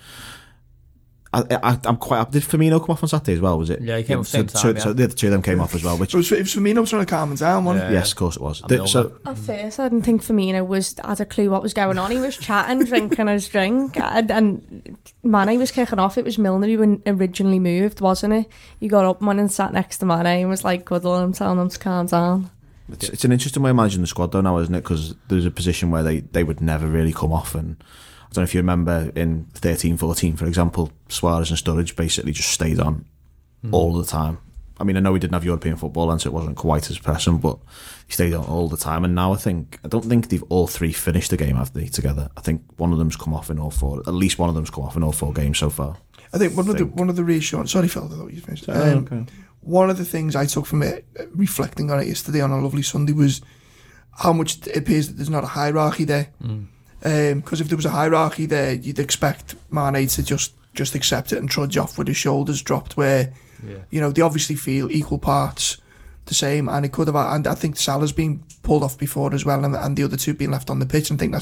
I'm quite. Did Firmino come off on Saturday as well? Was it? Yeah, he came off the same time. So the two of them came off as well. Which it was Firmino trying to calm him down, wasn't it? Yes, of course it was. At first, I didn't think Firmino had a clue what was going on. He was chatting, drinking his drink, and Mane was kicking off. It was Milner who originally moved, wasn't it? He got up, went and sat next to Mane and was like cuddling him, telling him to calm down. It's an interesting way of managing the squad though now, isn't it? Because there's a position where they would never really come off, and I don't know if you remember in 13-14, for example, Suarez and Sturridge basically just stayed on all the time. I mean, I know we didn't have European football then, so it wasn't quite as pressing, but he stayed on all the time. And now I don't think they've all three finished the game, have they, together? I think one of them's come off in all four. At least one of them's come off in all four games so far. I think one of the reassuring. Sorry, Phil, I thought you finished. Okay. One of the things I took from it, reflecting on it yesterday on a lovely Sunday, was how much it appears that there's not a hierarchy there. Because if there was a hierarchy there, you'd expect Mane to just accept it and trudge off with his shoulders dropped, where they obviously feel equal parts the same, and it could have. And I think Salah's been pulled off before as well, and the other two being left on the pitch. And I think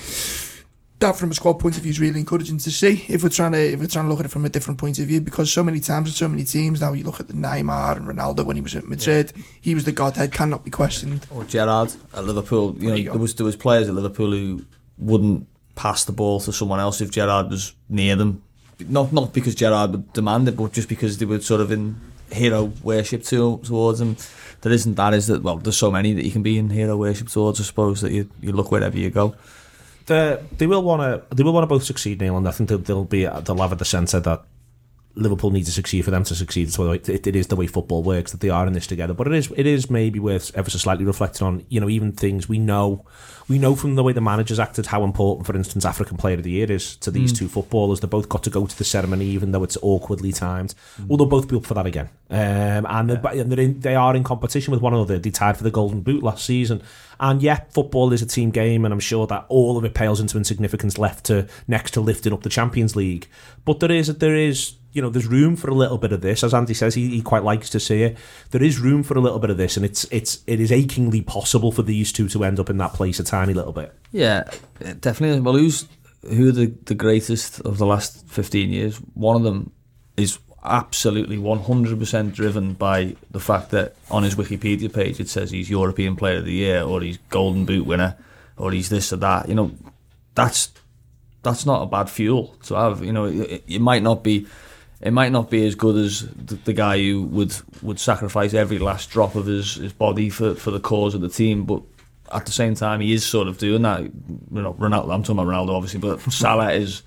that from a squad point of view is really encouraging to see. If we're trying to look at it from a different point of view, because so many times with so many teams now, you look at the Neymar and Ronaldo when he was at Madrid, he was the godhead, cannot be questioned. Or Gerrard at Liverpool. There was players at Liverpool who wouldn't pass the ball to someone else if Gerrard was near them. Not because Gerrard would demand it, but just because they were sort of in hero worship towards him. There isn't that, is that? Well, there's so many that you can be in hero worship towards, I suppose, that you look wherever you go. They will want to both succeed, Neil, and I think they'll have at the centre that Liverpool need to succeed for them to succeed. So it is the way football works, that they are in this together. But it is maybe worth ever so slightly reflecting on, even things we know from the way the managers acted, how important, for instance, African Player of the Year is to these two footballers. They both got to go to the ceremony, even though it's awkwardly timed. Well, they'll both be up for that again. They are in competition with one another. They tied for the Golden Boot last season. And yeah, football is a team game, and I'm sure that all of it pales into insignificance next to lifting up the Champions League. But there is there's room for a little bit of this, as Andy says. He quite likes to see it. There is room for a little bit of this, and it is achingly possible for these two to end up in that place a tiny little bit. Yeah, definitely. Well, who are the greatest of the last 15 years? One of them is absolutely 100% driven by the fact that on his Wikipedia page it says he's European Player of the Year, or he's Golden Boot winner, or he's this or that. That's not a bad fuel to have. It might not be as good as the guy who would sacrifice every last drop of his body for the cause of the team, but at the same time he is sort of doing that. Ronaldo, I'm talking about Ronaldo obviously, but Salah is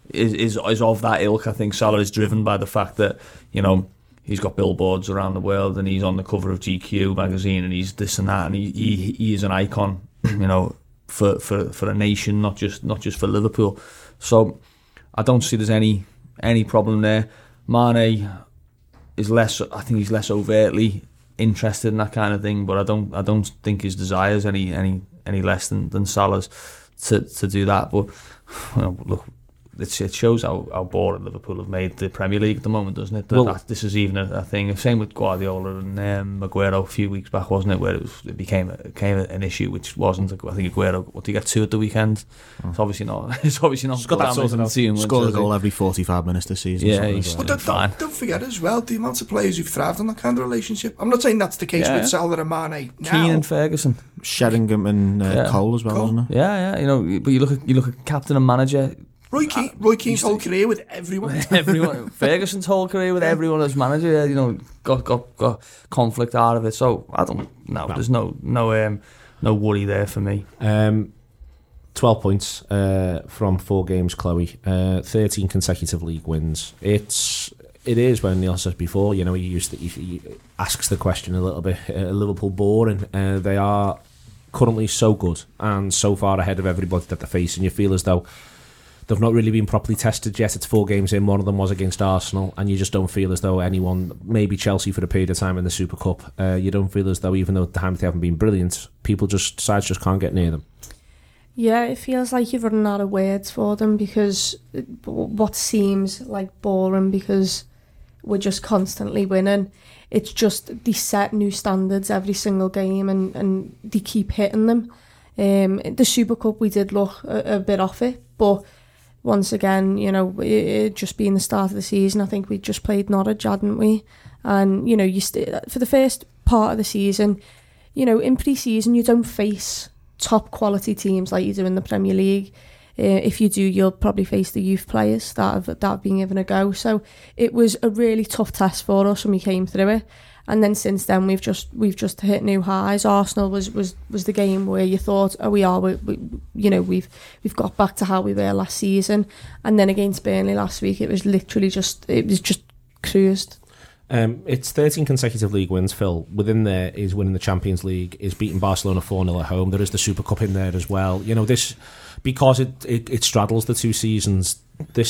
of that ilk. I think Salah is driven by the fact that he's got billboards around the world, and he's on the cover of GQ magazine, and he's this and that, and he is an icon, for a nation, not just for Liverpool. So I don't see there's any problem there. Mane is less. I think he's less overtly interested in that kind of thing, but I don't think his desires any less than Salah's to do that. But look, it shows how boring Liverpool have made the Premier League at the moment, doesn't it? That this is even a thing. Same with Guardiola and Aguero a few weeks back, wasn't it? Where it became an issue, which wasn't. I think Aguero, what did he get 2 at the weekend? It's obviously not. It's obviously not. Scored a goal every 45 minutes this season. Yeah, he's fine. Don't forget as well the amount of players who've thrived on that kind of relationship. I'm not saying that's the case with Salah and Mane now. Keane and Ferguson, Sheringham and Cole as well, wasn't it? Yeah. You know, but you look at captain and manager. Roy Keane's whole career with everyone. Ferguson's whole career with everyone as manager. You know, got conflict out of it. So I don't know. There's no worry there for me. 12 points from 4 games, Chloe. 13 consecutive league wins. It is, when Neil said before, you know, he asks the question a little bit, Liverpool boring. They are currently so good and so far ahead of everybody that they're facing. You feel as though they've not really been properly tested yet. It's 4 games in. One of them was against Arsenal, and you just don't feel as though anyone, maybe Chelsea for a period of time in the Super Cup, you don't feel as though, even though at the time they haven't been brilliant, sides just can't get near them. Yeah, it feels like you're running out of words for them, because what seems like boring, because we're just constantly winning. It's just they set new standards every single game, and they keep hitting them. The Super Cup, we did look a bit off it, but once again, you know, it just being the start of the season, I think we just played Norwich, hadn't we? And, you know, for the first part of the season, you know, in pre-season, you don't face top quality teams like you do in the Premier League. If you do, you'll probably face the youth players that have been given a go. So it was a really tough test for us when we came through it. And then since then, we've just hit new highs. Arsenal was the game where you thought, we've got back to how we were last season. And then against Burnley last week, it was just cruised. It's 13 consecutive league wins, Phil. Within there is winning the Champions League, is beating Barcelona 4-0 at home. There is the Super Cup in there as well. You know, this, because it straddles the 2 seasons.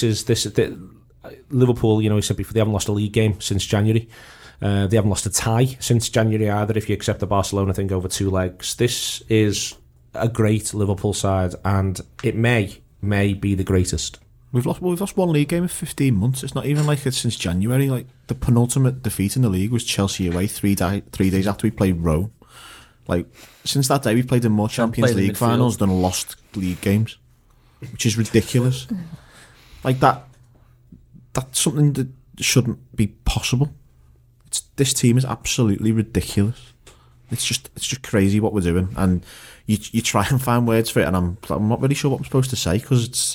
Liverpool, you know, he said before, they haven't lost a league game since January. They haven't lost a tie since January either, if you accept the Barcelona thing over 2 legs. This is a great Liverpool side, and it may be the greatest. We've lost 1 league game in 15 months. It's not even like it's since January. Like, the penultimate defeat in the league was Chelsea away 3 days after we played Rome. Like, since that day, we've played in more Champions League finals than lost league games, which is ridiculous. Like, that's something that shouldn't be possible. This team is absolutely ridiculous. It's just crazy what we're doing, and you try and find words for it, and I'm not really sure what I'm supposed to say, because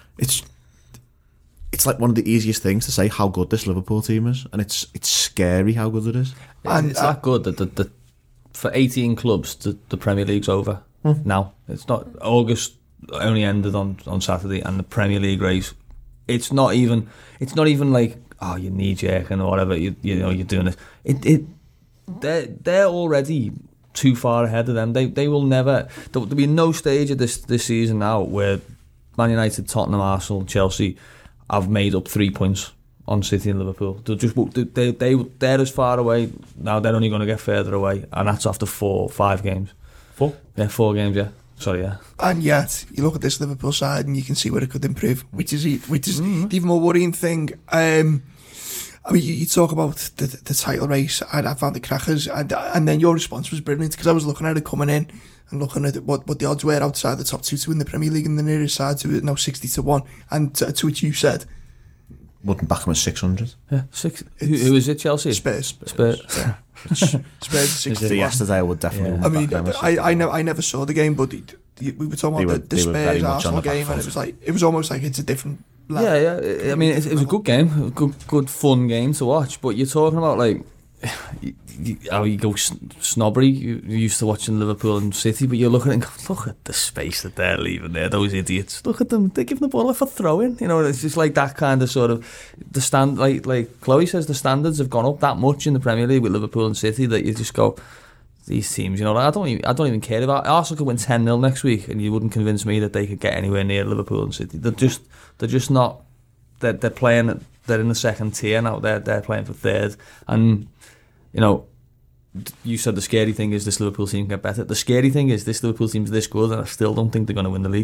it's like one of the easiest things to say how good this Liverpool team is, and it's scary how good it is. And it's that good that for 18 clubs the Premier League's over now. It's not. August only ended on Saturday, and the Premier League race, it's not even like, oh, you knee jerking or whatever, you know, you're doing it. They're already too far ahead of them. They will never. There'll be no stage of this season now where Man United, Tottenham, Arsenal, Chelsea have made up 3 points on City and Liverpool. They're as far away now. They're only going to get further away, and that's after 5 games. 4? Yeah, 4 games. Yeah. Sorry, yeah. And yet, you look at this Liverpool side and you can see where it could improve, which is the even more worrying thing. I mean, you talk about the title race, and I found the crackers, and then your response was brilliant, because I was looking at it coming in and looking at what the odds were outside the top 2 to win the Premier League, and the nearest side to it now 60-1, and to which you said wouldn't back them at 600. Yeah, 6. Who is it? Chelsea. Spurs. Yeah. Spurs 60. Yesterday, I would definitely. I mean, I never saw the game, but we were talking about the Spurs Arsenal game, and it was almost like it's a different level. Yeah. I mean, it was a good game, good fun game to watch. But you're talking about, like, how you go snobbery. You're used to watching Liverpool and City, but you're looking and go, look at the space that they're leaving there. Those idiots. Look at them. They're giving the ball away for throwing. You know, it's just like that kind of sort of the stand. Like Chloe says, the standards have gone up that much in the Premier League with Liverpool and City that you just go, these teams. You know, I don't even care about. Arsenal could win 10-0 next week, and you wouldn't convince me that they could get anywhere near Liverpool and City. They're just not. They're playing. They're in the second tier now. They're playing for third, and you know, you said the scary thing is this Liverpool team get better. The scary thing is this Liverpool team's this good, and I still don't think they're going to win the league.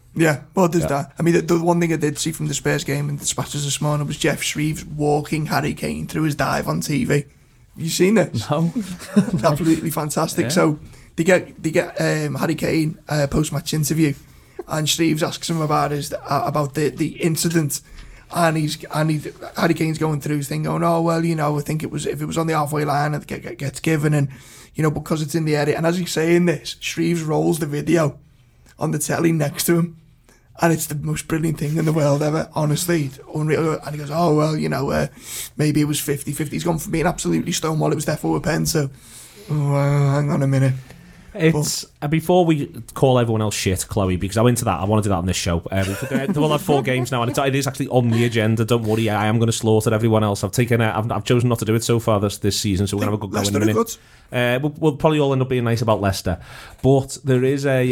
Yeah, well, there's that. I mean, the one thing I did see from the Spurs game in the Dispatches this morning was Jeff Shreves walking Harry Kane through his dive on TV. Have you seen this? No. It's absolutely fantastic. Yeah. So they get Harry Kane post-match interview, and Shreves asks him about the incident, and Harry Kane's going through his thing, going, oh well, you know, I think if it was on the halfway line, it gets given, and you know, because it's in the area. And as he's saying this, Shreves rolls the video on the telly next to him, and it's the most brilliant thing in the world ever, honestly. It's unreal. And he goes, oh well, you know, maybe it was 50-50. He's gone from being absolutely stonewall, it was there for a pen, so hang on a minute. It's before we call everyone else shit, Chloe, because I went into that. I want to do that on this show. We'll have 4 games now, and it is actually on the agenda. Don't worry, I am going to slaughter everyone else. I've chosen not to do it so far this season, so we're going to have a good go in a minute. We'll probably all end up being nice about Leicester, but there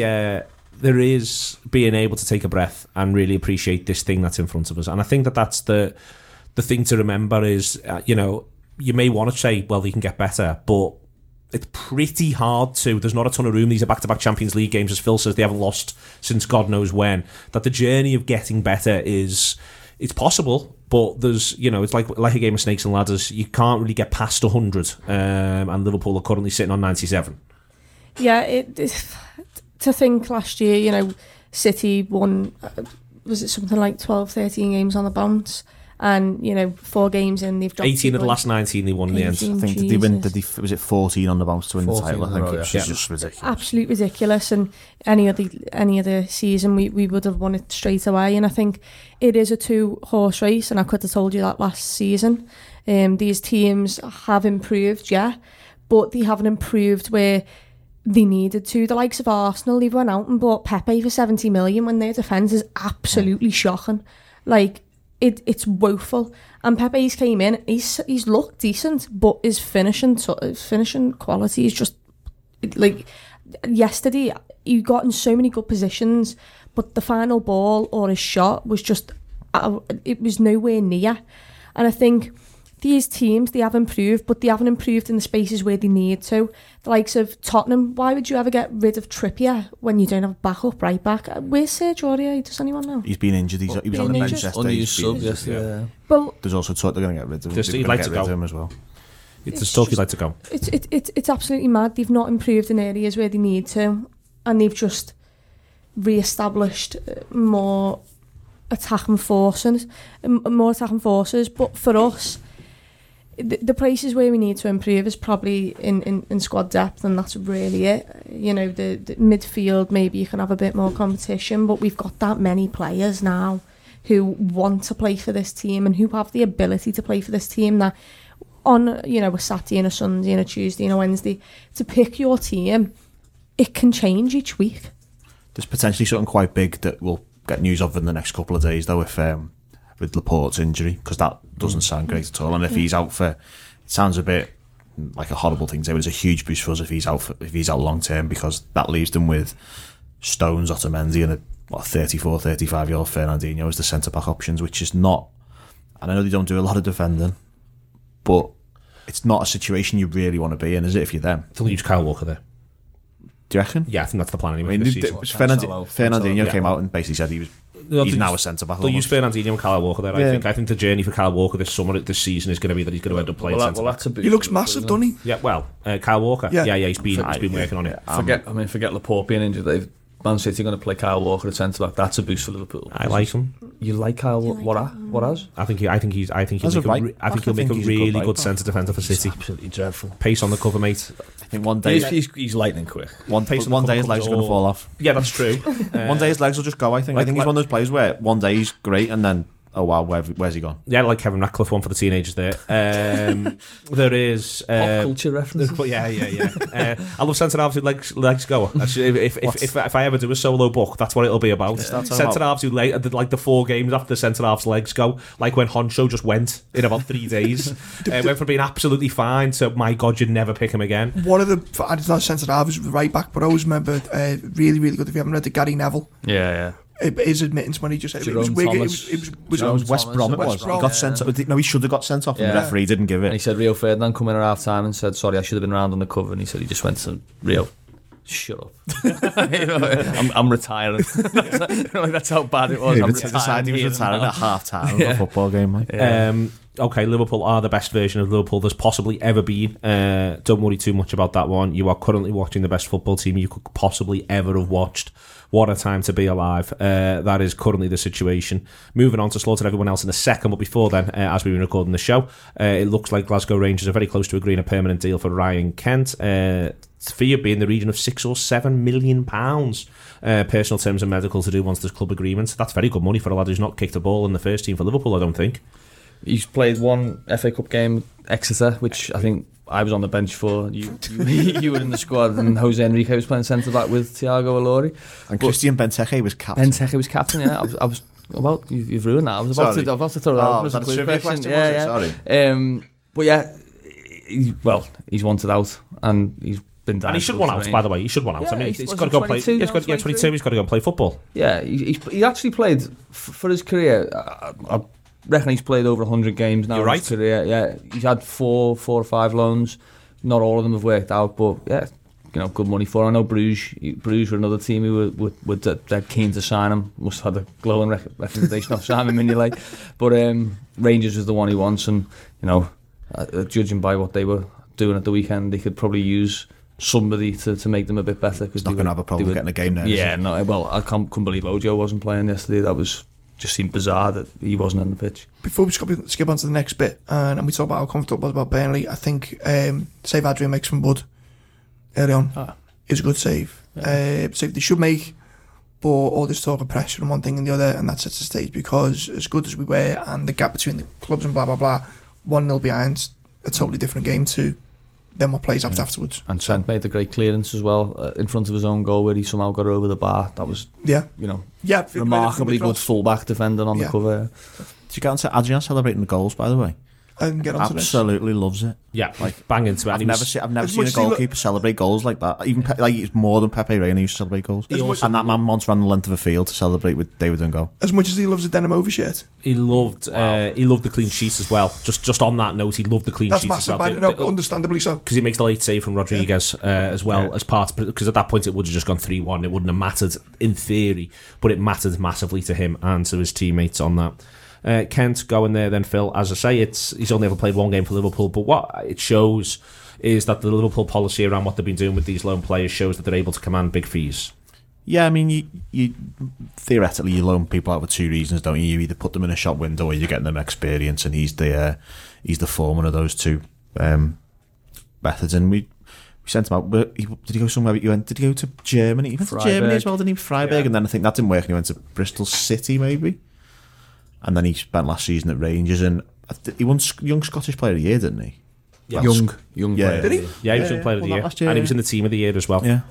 is being able to take a breath and really appreciate this thing that's in front of us. And I think that's the thing to remember is, you know, you may want to say, well, they can get better, but it's pretty hard to. There's not a ton of room. These are back-to-back Champions League games, as Phil says. They haven't lost since God knows when. That the journey of getting better it's possible, but there's, you know, it's like a game of snakes and ladders. You can't really get past 100, and Liverpool are currently sitting on 97. Yeah, to think last year, you know, City won, was it something like 12, 13 games on the bounce? And, you know, 4 games in, they've dropped 18 of the last 19 they won in the end. I think did they win? Was it 14 on the bounce to win the title? I think it was just ridiculous. Absolutely ridiculous. And any other season, we would have won it straight away. And I think it is a 2-horse race, and I could have told you that last season. These teams have improved, yeah, but they haven't improved where they needed to. The likes of Arsenal, they went out and bought Pepe for 70 million when their defence is absolutely shocking. Like, it's woeful. And Pepe's came in, he's looked decent, but his finishing quality is just, like, yesterday he got in so many good positions, but the final ball or his shot was just, it was nowhere near. And I think these teams, they have improved, but they haven't improved in the spaces where they need to. The likes of Tottenham, why would you ever get rid of Trippier when you don't have a backup right back? Where's Serge Aurier? Does anyone know? He's been injured. He was on the bench yesterday. Yeah. Well, there's also talk they're going to get rid of him. He'd like to go him as well. It's talk he'd like to go. It's absolutely mad. They've not improved in areas where they need to, and they've just re-established more attacking forces. But for us, the places where we need to improve is probably in squad depth, and that's really it. You know, the midfield, maybe you can have a bit more competition, but we've got that many players now who want to play for this team and who have the ability to play for this team, that on, you know, a Saturday and a Sunday and a Tuesday and a Wednesday, to pick your team, it can change each week. There's potentially something quite big that we'll get news of in the next couple of days, though, if with Laporte's injury, because that doesn't sound great at all. And if he's out for, it sounds a bit like a horrible thing to say, but it's a huge boost for us if he's out long term, because that leaves them with Stones, Otamendi, and a 34, 35-year-old Fernandinho as the centre back options, which is not. And I know they don't do a lot of defending, but it's not a situation you really want to be in, is it? If you're them, They'll use Kyle Walker there. Do you reckon? Yeah, I think that's the plan anyway. I mean, Fernandinho came out and basically said he's now a centre back. They'll use Fernandinho and Kyle Walker there. Yeah. I think the journey for Kyle Walker this season is going to be that he's going to end up playing centre back. He looks massive, doesn't he? Yeah, well, Kyle Walker. Yeah, he's been working on it. Forget Laporte being injured. Man City are going to play Kyle Walker at centre back. That's a boost for Liverpool. I like him. You like Kyle? What has? I think he'll make a really good centre defender for City. Absolutely dreadful. Pace on the cover, mate. I think one day he's lightning quick. One day his legs are going to fall off. Yeah, that's true. One day his legs will just go. I think he's one of those players where one day he's great and then, oh wow, where's he gone? Yeah, like Kevin Ratcliffe, one for the teenagers there. There is pop culture references. Yeah. I love centre halves who legs go. If I ever do a solo book, that's what it'll be about. Centre halves who like the 4 games after the centre halves legs go, like when Honcho just went in about 3 days. Went from being absolutely fine to, my God, you'd never pick him again. One of the, it's not centre halves, right back, but I always remember really, really good, if you haven't read the Gary Neville. Yeah. His admittance when he just said it was West Brom. He got sent off. No, he should have got sent off, and the referee didn't give it. And he said Rio Ferdinand come in at half time and said, sorry, I should have been round on the cover, and he said he just went to Rio. shut up. I'm retiring. That's how bad it was. He I'm decided he was retiring at half-time of a football game. Like. Okay, Liverpool are the best version of Liverpool there's possibly ever been. Don't worry too much about that one. You are currently watching the best football team you could possibly ever have watched. What a time to be alive. That is currently the situation. Moving on to slaughter everyone else in a second, but before then, as we've been recording the show, it looks like Glasgow Rangers are very close to agreeing a permanent deal for Ryan Kent. Fee would be in the region of £6 or £7 million. Personal terms and medical to do once there's club agreements. That's very good money for a lad who's not kicked a ball in the first team for Liverpool, I don't think. He's played one FA Cup game, Exeter, which I think I was on the bench for. You were in the squad, and Jose Enrique was playing centre back with Thiago Ilori. And Christian Benteke was captain. Benteke was captain, yeah. I was about you've ruined that. I was about to throw that out as a quick question. Yeah. Sorry. But yeah, he's wanted out, and he's been down. And he should want out, by the way. He should want out. Yeah, I mean, he's got to go play. He's got 22. He's got to go and play football. Yeah, he actually played for his career. I reckon he's played over 100 games now. You're right. His career. Yeah, he's had four or five loans. Not all of them have worked out, but yeah, good money for him. I know Bruges were another team who were dead keen to sign him. Must have had a glowing recommendation of Simon Mignolet. But Rangers was the one he wants, and judging by what they were doing at the weekend, they could probably use somebody to make them a bit better. He's not going to have a problem getting a game there. Yeah, no. Well, I couldn't believe Ojo wasn't playing yesterday. That was just seemed bizarre that he wasn't on the pitch. Before we skip on to the next bit, and we talk about how comfortable it was about Burnley, I think save Adrian makes from Bud early on is a good save. Yeah. Save they should make, but all this talk of pressure and one thing and the other, and that sets the stage, because as good as we were and the gap between the clubs and blah blah blah, 1-0 behind, a totally different game to then what plays afterwards. And Trent made the great clearance as well in front of his own goal, where he somehow got over the bar. That was remarkably good full-back defending on the cover. Did you get onto Adrian celebrating the goals, by the way? I can get onto this. Absolutely loves it. Yeah, bang into it. I've never seen a goalkeeper celebrate goals like that. Even it's more than Pepe Reina used to celebrate goals. And that man once ran the length of a field to celebrate with David Dungo. As much as he loves a denim overshirt, he loved the clean sheets as well. Just on that note, he loved the clean sheets as well. That's massive, understandably so. Because he makes the late save from Rodriguez as well as part. Because at that point it would have just gone 3-1. It wouldn't have mattered in theory, but it mattered massively to him and to his teammates on that. Kent going there then, Phil, as I say, he's only ever played one game for Liverpool, but what it shows is that the Liverpool policy around what they've been doing with these loan players shows that they're able to command big fees. Yeah, I mean, you theoretically you loan people out for two reasons, don't you? You either put them in a shop window or you're getting them experience, and he's the foreman of those two methods. And we sent him out. Did he go somewhere? Did he go to Germany? He went to Germany as well, didn't he? Freiburg, and then I think that didn't work, and he went to Bristol City maybe. And then he spent last season at Rangers, and he won Young Scottish Player of the Year, didn't he? Yeah. Young player. Did he? Yeah, he was Young Player of the Year. And he was in the Team of the Year as well. Yeah.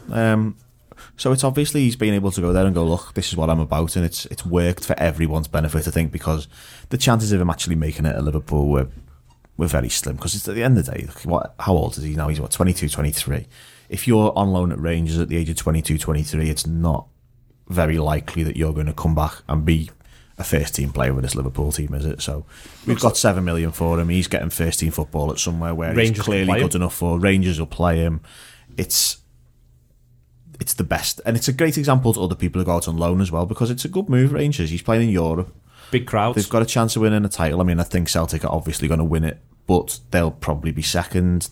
So it's obviously he's been able to go there and go, look, this is what I'm about, and it's worked for everyone's benefit, I think, because the chances of him actually making it at Liverpool were very slim, because it's at the end of the day, how old is he now? He's 22, 23. If you're on loan at Rangers at the age of 22, 23, it's not very likely that you're going to come back and be a first team player with this Liverpool team, is it? So we've got 7 million for him. He's getting first team football at somewhere where Rangers he's clearly good enough for. Rangers will play him. It's the best, and it's a great example to other people who go out on loan as well, because it's a good move. Rangers, he's playing in Europe, big crowds. They've got a chance of winning a title. I mean, I think Celtic are obviously going to win it, but they'll probably be second.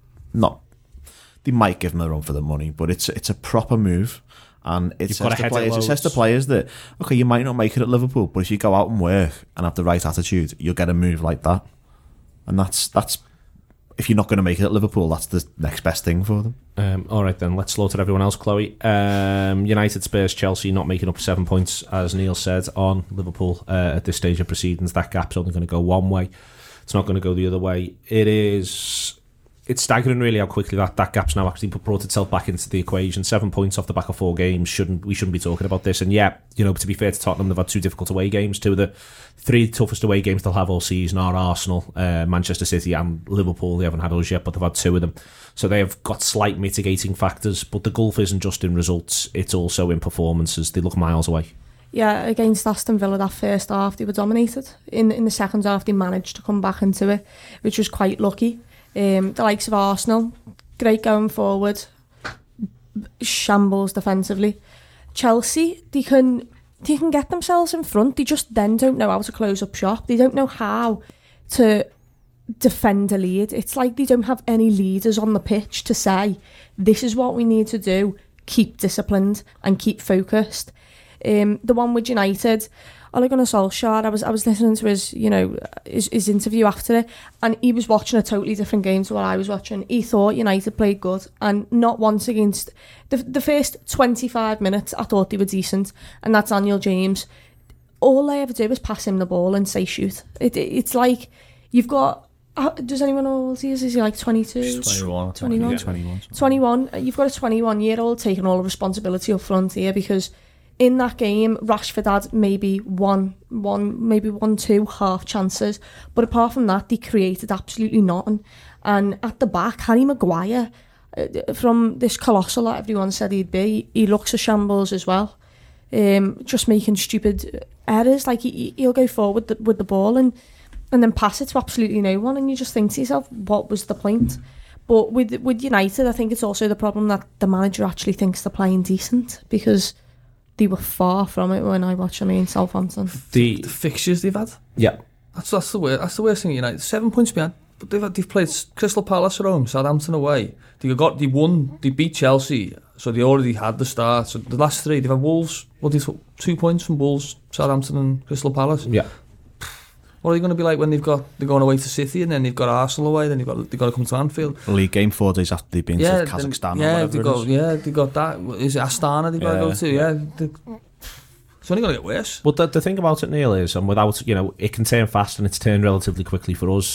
They might give them a run for the money, but it's a proper move. And it says to players that, okay, you might not make it at Liverpool, but if you go out and work and have the right attitude, you'll get a move like that. And that's if you're not going to make it at Liverpool, that's the next best thing for them. All right, then, let's slaughter everyone else, Chloe. United, Spurs, Chelsea not making up 7 points, as Neil said, on Liverpool at this stage of proceedings. That gap's only going to go one way. It's not going to go the other way. It's staggering, really, how quickly that gap's now actually brought itself back into the equation. 7 points off the back of 4 games. We shouldn't be talking about this. And yeah, to be fair to Tottenham, they've had 2 difficult away games. 2 of the 3 toughest away games they'll have all season are Arsenal, Manchester City and Liverpool. They haven't had us yet, but they've had 2 of them. So they have got slight mitigating factors. But the gulf isn't just in results, it's also in performances. They look miles away. Yeah, against Aston Villa, that first half, they were dominated. In the second half, they managed to come back into it, which was quite lucky. The likes of Arsenal, great going forward, shambles defensively. Chelsea, they can get themselves in front. They just then don't know how to close up shop. They don't know how to defend a lead. It's like they don't have any leaders on the pitch to say, this is what we need to do. Keep disciplined and keep focused. The one with United, Ole Gunnar Solskjaer, I was listening to his, his interview after it, and he was watching a totally different game to what I was watching. He thought United played good, and not once against the first 25 minutes I thought they were decent, and that's Daniel James. All they ever do is pass him the ball and say shoot. It's like you've got, does anyone know how old he is? Is he like 22? 21. 21. Yeah. 21. You've got a 21-year-old taking all the responsibility up front here, because in that game, Rashford had maybe one, two half chances. But apart from that, they created absolutely nothing. And at the back, Harry Maguire, from this colossal that everyone said he'd be, he looks a shambles as well. Just making stupid errors. Like he'll go forward with the ball and then pass it to absolutely no one. And you just think to yourself, what was the point? But with United, I think it's also the problem that the manager actually thinks they're playing decent, because they were far from it when I watched them in Southampton. The fixtures they've had. Yeah, that's the worst thing. United 7 points behind, but they've played Crystal Palace at home, Southampton away. They beat Chelsea, so they already had the start. So the last three, they've had Wolves. 2 points from Wolves, Southampton, and Crystal Palace. Yeah. What are they going to be like when they're going away to City, and then they've got Arsenal away, then they've got to come to Anfield? League game 4 days after they've been to Kazakhstan or whatever they got that. Is it Astana they've got to go to? Yeah. It's only going to get worse. But the thing about it, Neil, is, and without, it can turn fast, and it's turned relatively quickly for us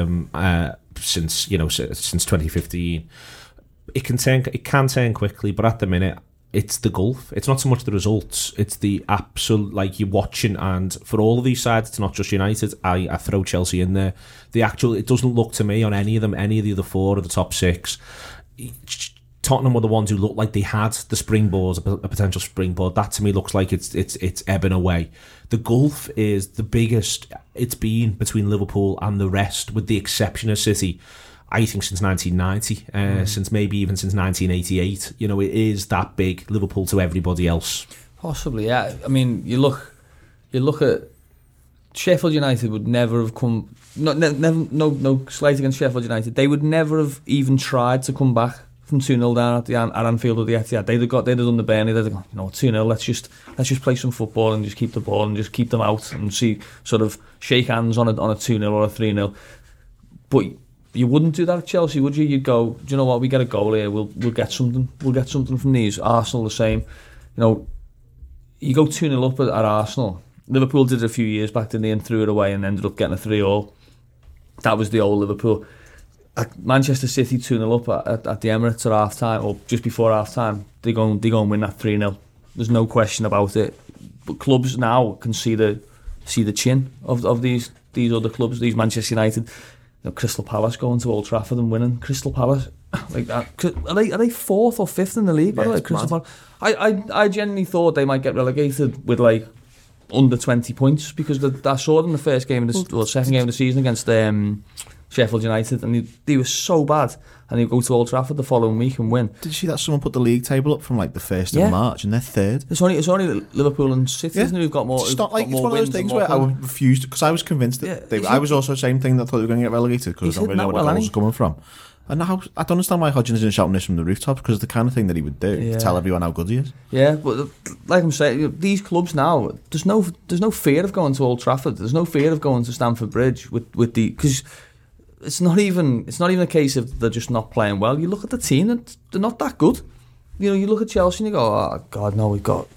since 2015. It can turn quickly, but at the minute, it's the gulf. It's not so much the results, it's the absolute, like, you're watching, and for all of these sides, it's not just United, I throw Chelsea in there, it doesn't look to me on any of them, any of the other four of the top six, Tottenham were the ones who looked like they had the springboard, a potential springboard. That to me looks like it's ebbing away. The gulf is the biggest it's been between Liverpool and the rest, with the exception of City, I think since 1990, since maybe even since 1988. It is that big, Liverpool to everybody else. Possibly, yeah. I mean, you look at Sheffield United would never have come. No slight against Sheffield United. They would never have even tried to come back from 2-0 down at Anfield or the Etihad. They'd have done the Burnley. They'd have gone, 2-0. Let's just play some football and just keep the ball and just keep them out and see, sort of shake hands on a 2-0 or a 3-0. But you wouldn't do that at Chelsea, would you? You'd go, do you know what? We get a goal here. We'll get something. We'll get something from these. Arsenal the same. You go 2-0 up at Arsenal. Liverpool did it a few years back, didn't they? And threw it away and ended up getting a 3-3. That was the old Liverpool. At Manchester City 2-0 up at the Emirates at half time, or just before half time, they go and win that 3-0. There's no question about it. But clubs now can see the chin of these other clubs, these Manchester United. Crystal Palace going to Old Trafford and winning. Crystal Palace, like that. Are they fourth or fifth in the league? By the way, Crystal Palace. I genuinely thought they might get relegated with like under 20 points, because I saw them in the first game second game of the season against Sheffield United, and they were so bad, and they go to Old Trafford the following week and win. Did you see that someone put the league table up from like the 1st of March, and they're third? It's only Liverpool and City, isn't it, who've got more. It's not like it's one of those things where I refused, because I was convinced that I was also the same thing, that I thought they were going to get relegated because I don't really know where the goals are coming from. And now I don't understand why Hodgins isn't shouting this from the rooftops, because it's the kind of thing that he would do to tell everyone how good he is. Yeah, but like I'm saying, these clubs now, there's no fear of going to Old Trafford. There's no fear of going to Stamford Bridge because it's not even a case of they're just not playing well. You look at the team and they're not that good. You look at Chelsea and you go, oh God, no, we've got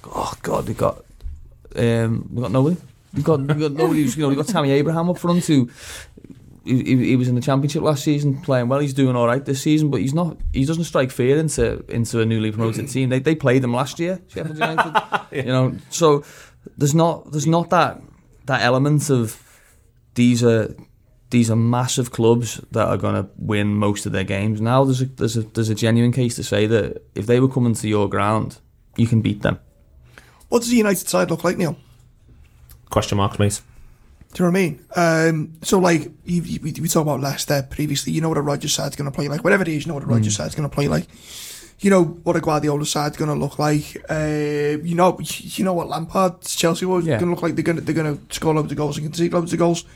nobody. We've got nobody. We've got Tammy Abraham up front who. He was in the Championship last season playing well. He's doing all right this season, but he's not. He doesn't strike fear into a newly promoted team. They played him last year, Sheffield United. So there's not that element of these are massive clubs that are going to win most of their games. Now there's a genuine case to say that if they were coming to your ground, you can beat them. What does the United side look like, Neil? Question marks, mate. Do you know what I mean? So, like, we talked about Leicester previously. You know what a Rodgers side's going to play like. Whatever it is, you know what a Rodgers side's going to play like. you know what a Guardiola side's going to look like. You know what Lampard's Chelsea was going to look like. They're going to score loads of goals and concede loads of goals.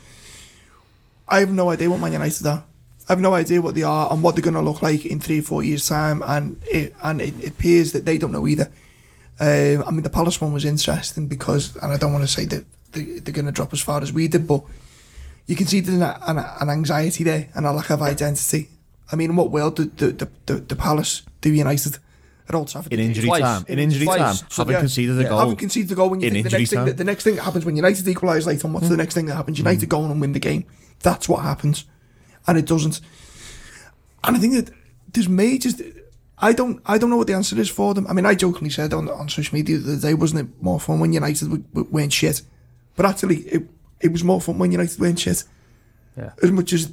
I have no idea what Man United are. I have no idea what they are and what they're going to look like in 3 or 4 years' time. And it appears that they don't know either. I mean, the Palace one was interesting because, and I don't want to say that they're going to drop as far as we did, but you can see there's an anxiety there and a lack of identity. I mean, in what world did the Palace do United at Old Trafford? In injury time. So, Haven't conceded a goal. Haven't conceded a goal. When you think the next thing that happens when United equalise late on, what's the next thing that happens? United go on and win the game. That's what happens. And it doesn't. And I think that there's major... I don't know what the answer is for them. I mean, I jokingly said on social media the other day, wasn't it more fun when United weren't shit? But actually, it was more fun when United weren't shit. Yeah. As much as...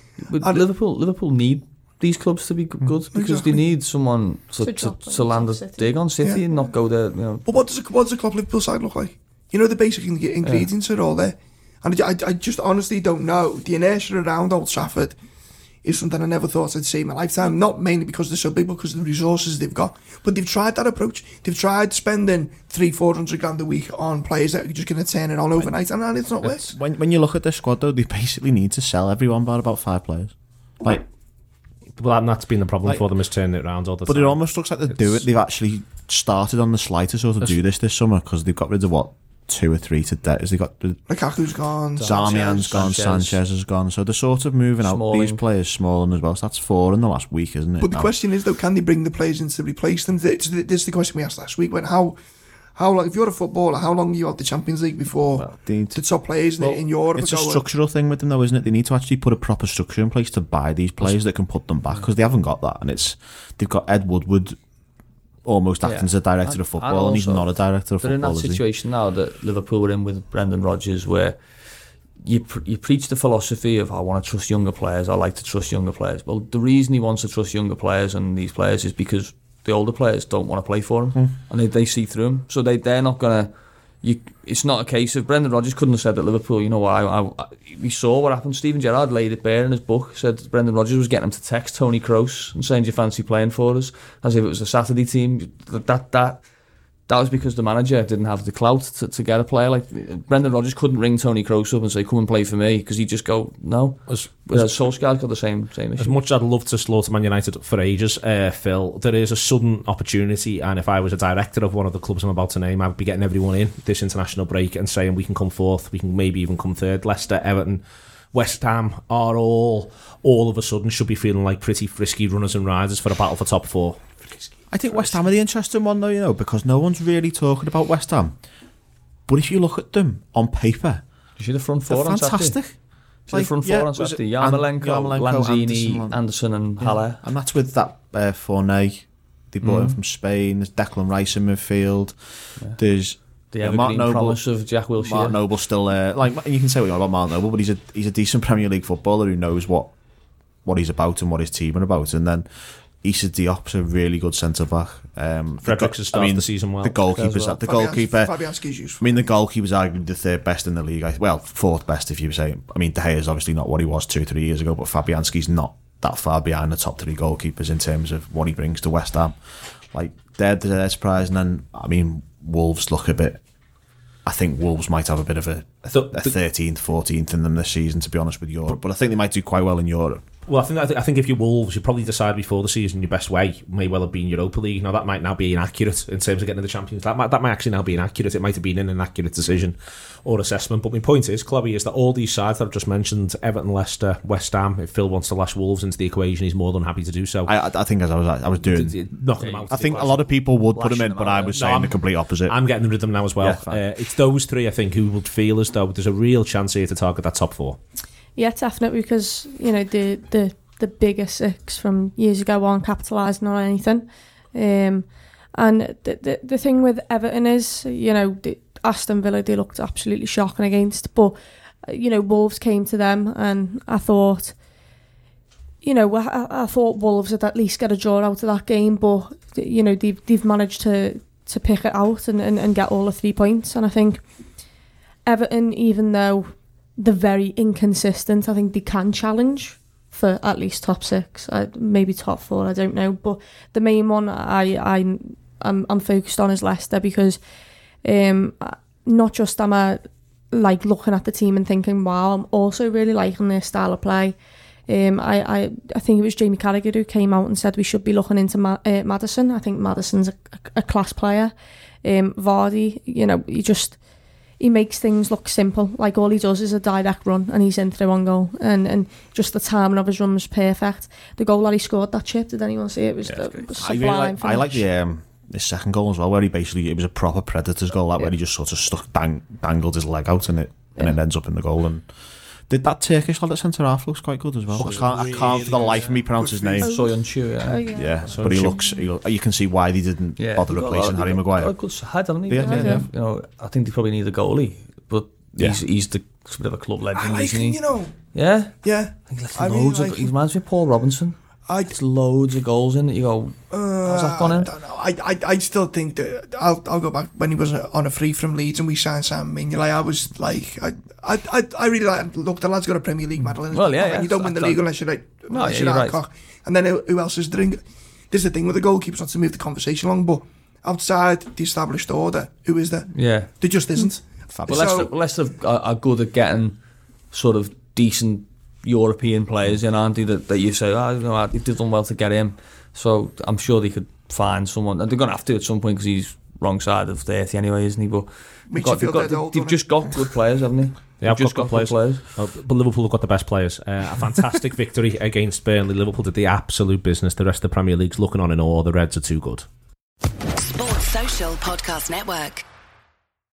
Liverpool need these clubs to be good because they need someone to land a dig on City and not go there. You know. But what does a club Liverpool side look like? You know, the basic ingredients are all there. And I just honestly don't know. The inertia around Old Trafford is something I never thought I'd see in my lifetime. Not mainly because they're so big, but because of the resources they've got. But they've tried that approach. They've tried spending 300-400 grand a week on players that are just going to turn it on overnight, and it's not worth. When you look at their squad, though, they basically need to sell everyone by about 5 players. Like, well, that's been the problem for them, is turning it around all the time. But it almost looks like they've actually started on the sly to sort of do this summer because they've got rid of 2 or 3 to debt. They got Lukaku's gone, Darmian's gone, Sanchez has gone. So they're sort of moving out these players, Smalling as well. So that's 4 in the last week, isn't it? But the question is, though, can they bring the players in to replace them? This is the question we asked last week. How long, if you're a footballer, how long are you out the Champions League before the top players in Europe? It's a structural thing with them, though, isn't it? They need to actually put a proper structure in place to buy these players that can put them back because they haven't got that. And they've got Ed Woodward almost acting as a director of football, and he's not a director of football. They're in that situation now that Liverpool were in with Brendan Rodgers, where you preach the philosophy of I want to trust younger players, I like to trust younger players. Well, the reason he wants to trust younger players and these players is because the older players don't want to play for him, and they see through him. So they're not gonna. It's not a case of Brendan Rodgers couldn't have said at Liverpool, you know what, we saw what happened. Stephen Gerrard laid it bare in his book, said Brendan Rodgers was getting him to text Tony Kroos and saying, do you fancy playing for us? As if it was a Saturday team. That was because the manager didn't have the clout to get a player. Like Brendan Rodgers couldn't ring Tony Kroos up and say, come and play for me, because he'd just go, no. Solskjaer's got the same issue. As much as I'd love to slaughter Man United for ages, Phil, there is a sudden opportunity, and if I was a director of one of the clubs I'm about to name, I'd be getting everyone in this international break and saying we can come fourth, we can maybe even come third. Leicester, Everton, West Ham are all of a sudden should be feeling like pretty frisky runners and riders for a battle for top 4. I think West Ham are the interesting one, though, you know, because no one's really talking about West Ham. But if you look at them on paper, you see the front 4 on fantastic. Saturday. The front 4 on Saturday. Yarmolenko, Lanzini, Anderson and Haller. And that's with that Fournier. They brought him from Spain. There's Declan Rice in midfield. Yeah. There's the evergreen promise of Jack Wilshere. Mark Noble's still there. Like, you can say what you want about Mark Noble, but he's a decent Premier League footballer who knows what he's about and what his team are about. And then Issa Diop's a really good centre-back. Fredericks has started the season well. The goalkeeper. Fabianski's useful. I mean, the goalkeeper's arguably the 3rd best in the league. Well, 4th best if you say. I mean, De Gea's obviously not what he was 2 or 3 years ago, but Fabianski's not that far behind the top 3 goalkeepers in terms of what he brings to West Ham. Like, they're surprising. And, I mean, Wolves look a bit... I think Wolves might have a bit of a 13th, 14th in them this season, to be honest with Europe. But I think they might do quite well in Europe. Well, I think if you're Wolves, you probably decide before the season your best way may well have been Europa League. Now, that might now be inaccurate in terms of getting to the Champions. That might actually now be inaccurate. It might have been an inaccurate decision or assessment. But my point is, Chloe, is that all these sides that I've just mentioned, Everton, Leicester, West Ham, if Phil wants to lash Wolves into the equation, he's more than happy to do so. I think as I was doing... knocking them out. I think a lot of people would put them in, but I was saying the complete opposite. I'm getting rid of them now as well. Yeah, it's those 3, I think, who would feel as though there's a real chance here to target that top 4. Yeah, definitely, because, you know, the bigger 6 from years ago aren't capitalising on anything. And the thing with Everton is, you know, Aston Villa, they looked absolutely shocking against, but, you know, Wolves came to them, and I thought, you know, I thought Wolves would at least get a draw out of that game, but, you know, they've managed to pick it out and get all the 3 points. And I think Everton, even though they're very inconsistent, I think they can challenge for at least top 6, maybe top 4, I don't know. But the main one I'm focused on is Leicester, because not just am I like looking at the team and thinking, wow, I'm also really liking their style of play. I think it was Jamie Carragher who came out and said we should be looking into Maddison. I think Maddison's a class player. Vardy, you know, he makes things look simple. Like, all he does is a direct run and he's in through on goal. And just the timing of his run was perfect. The goal that he scored, that chip, did anyone see it? It was sublime. I like the second goal as well, where it was a proper Predators goal, where he just sort of dangled his leg out and it ends up in the goal. And did that Turkish lad at centre-half looks quite good as well. I can't for the life of me pronounce his name. Soyuncu, yeah. But you can see why they didn't bother replacing Harry Maguire. Got a good head, hasn't he? Yeah. You know, I think they probably need a goalie, but he's the bit of a club legend, isn't he? You know. Yeah. Yeah. He reminds me of Paul Robinson. There's loads of goals in it. You go, how's that gone in? I don't know. I still think that I'll go back when he was on a free from Leeds and we signed Sam Mignolet. I was like, I really like. Look, the lad's got a Premier League medal in his and you don't win the league unless you're right. Cock. And then who else is doing? This is the thing with the goalkeepers, not to move the conversation along, but outside the established order, who is there? Yeah, there just isn't. But Leicester are good at getting sort of decent European players, you know, aren't they, that you say, they've done well to get him. So I'm sure they could find someone, and they're going to have to at some point because he's wrong side of 30 anyway, isn't he? But they've just got good players, haven't they? They have got good players. But Liverpool have got the best players. A fantastic victory against Burnley. Liverpool did the absolute business. The rest of the Premier League's looking on in awe. The Reds are too good. Sports Social Podcast Network.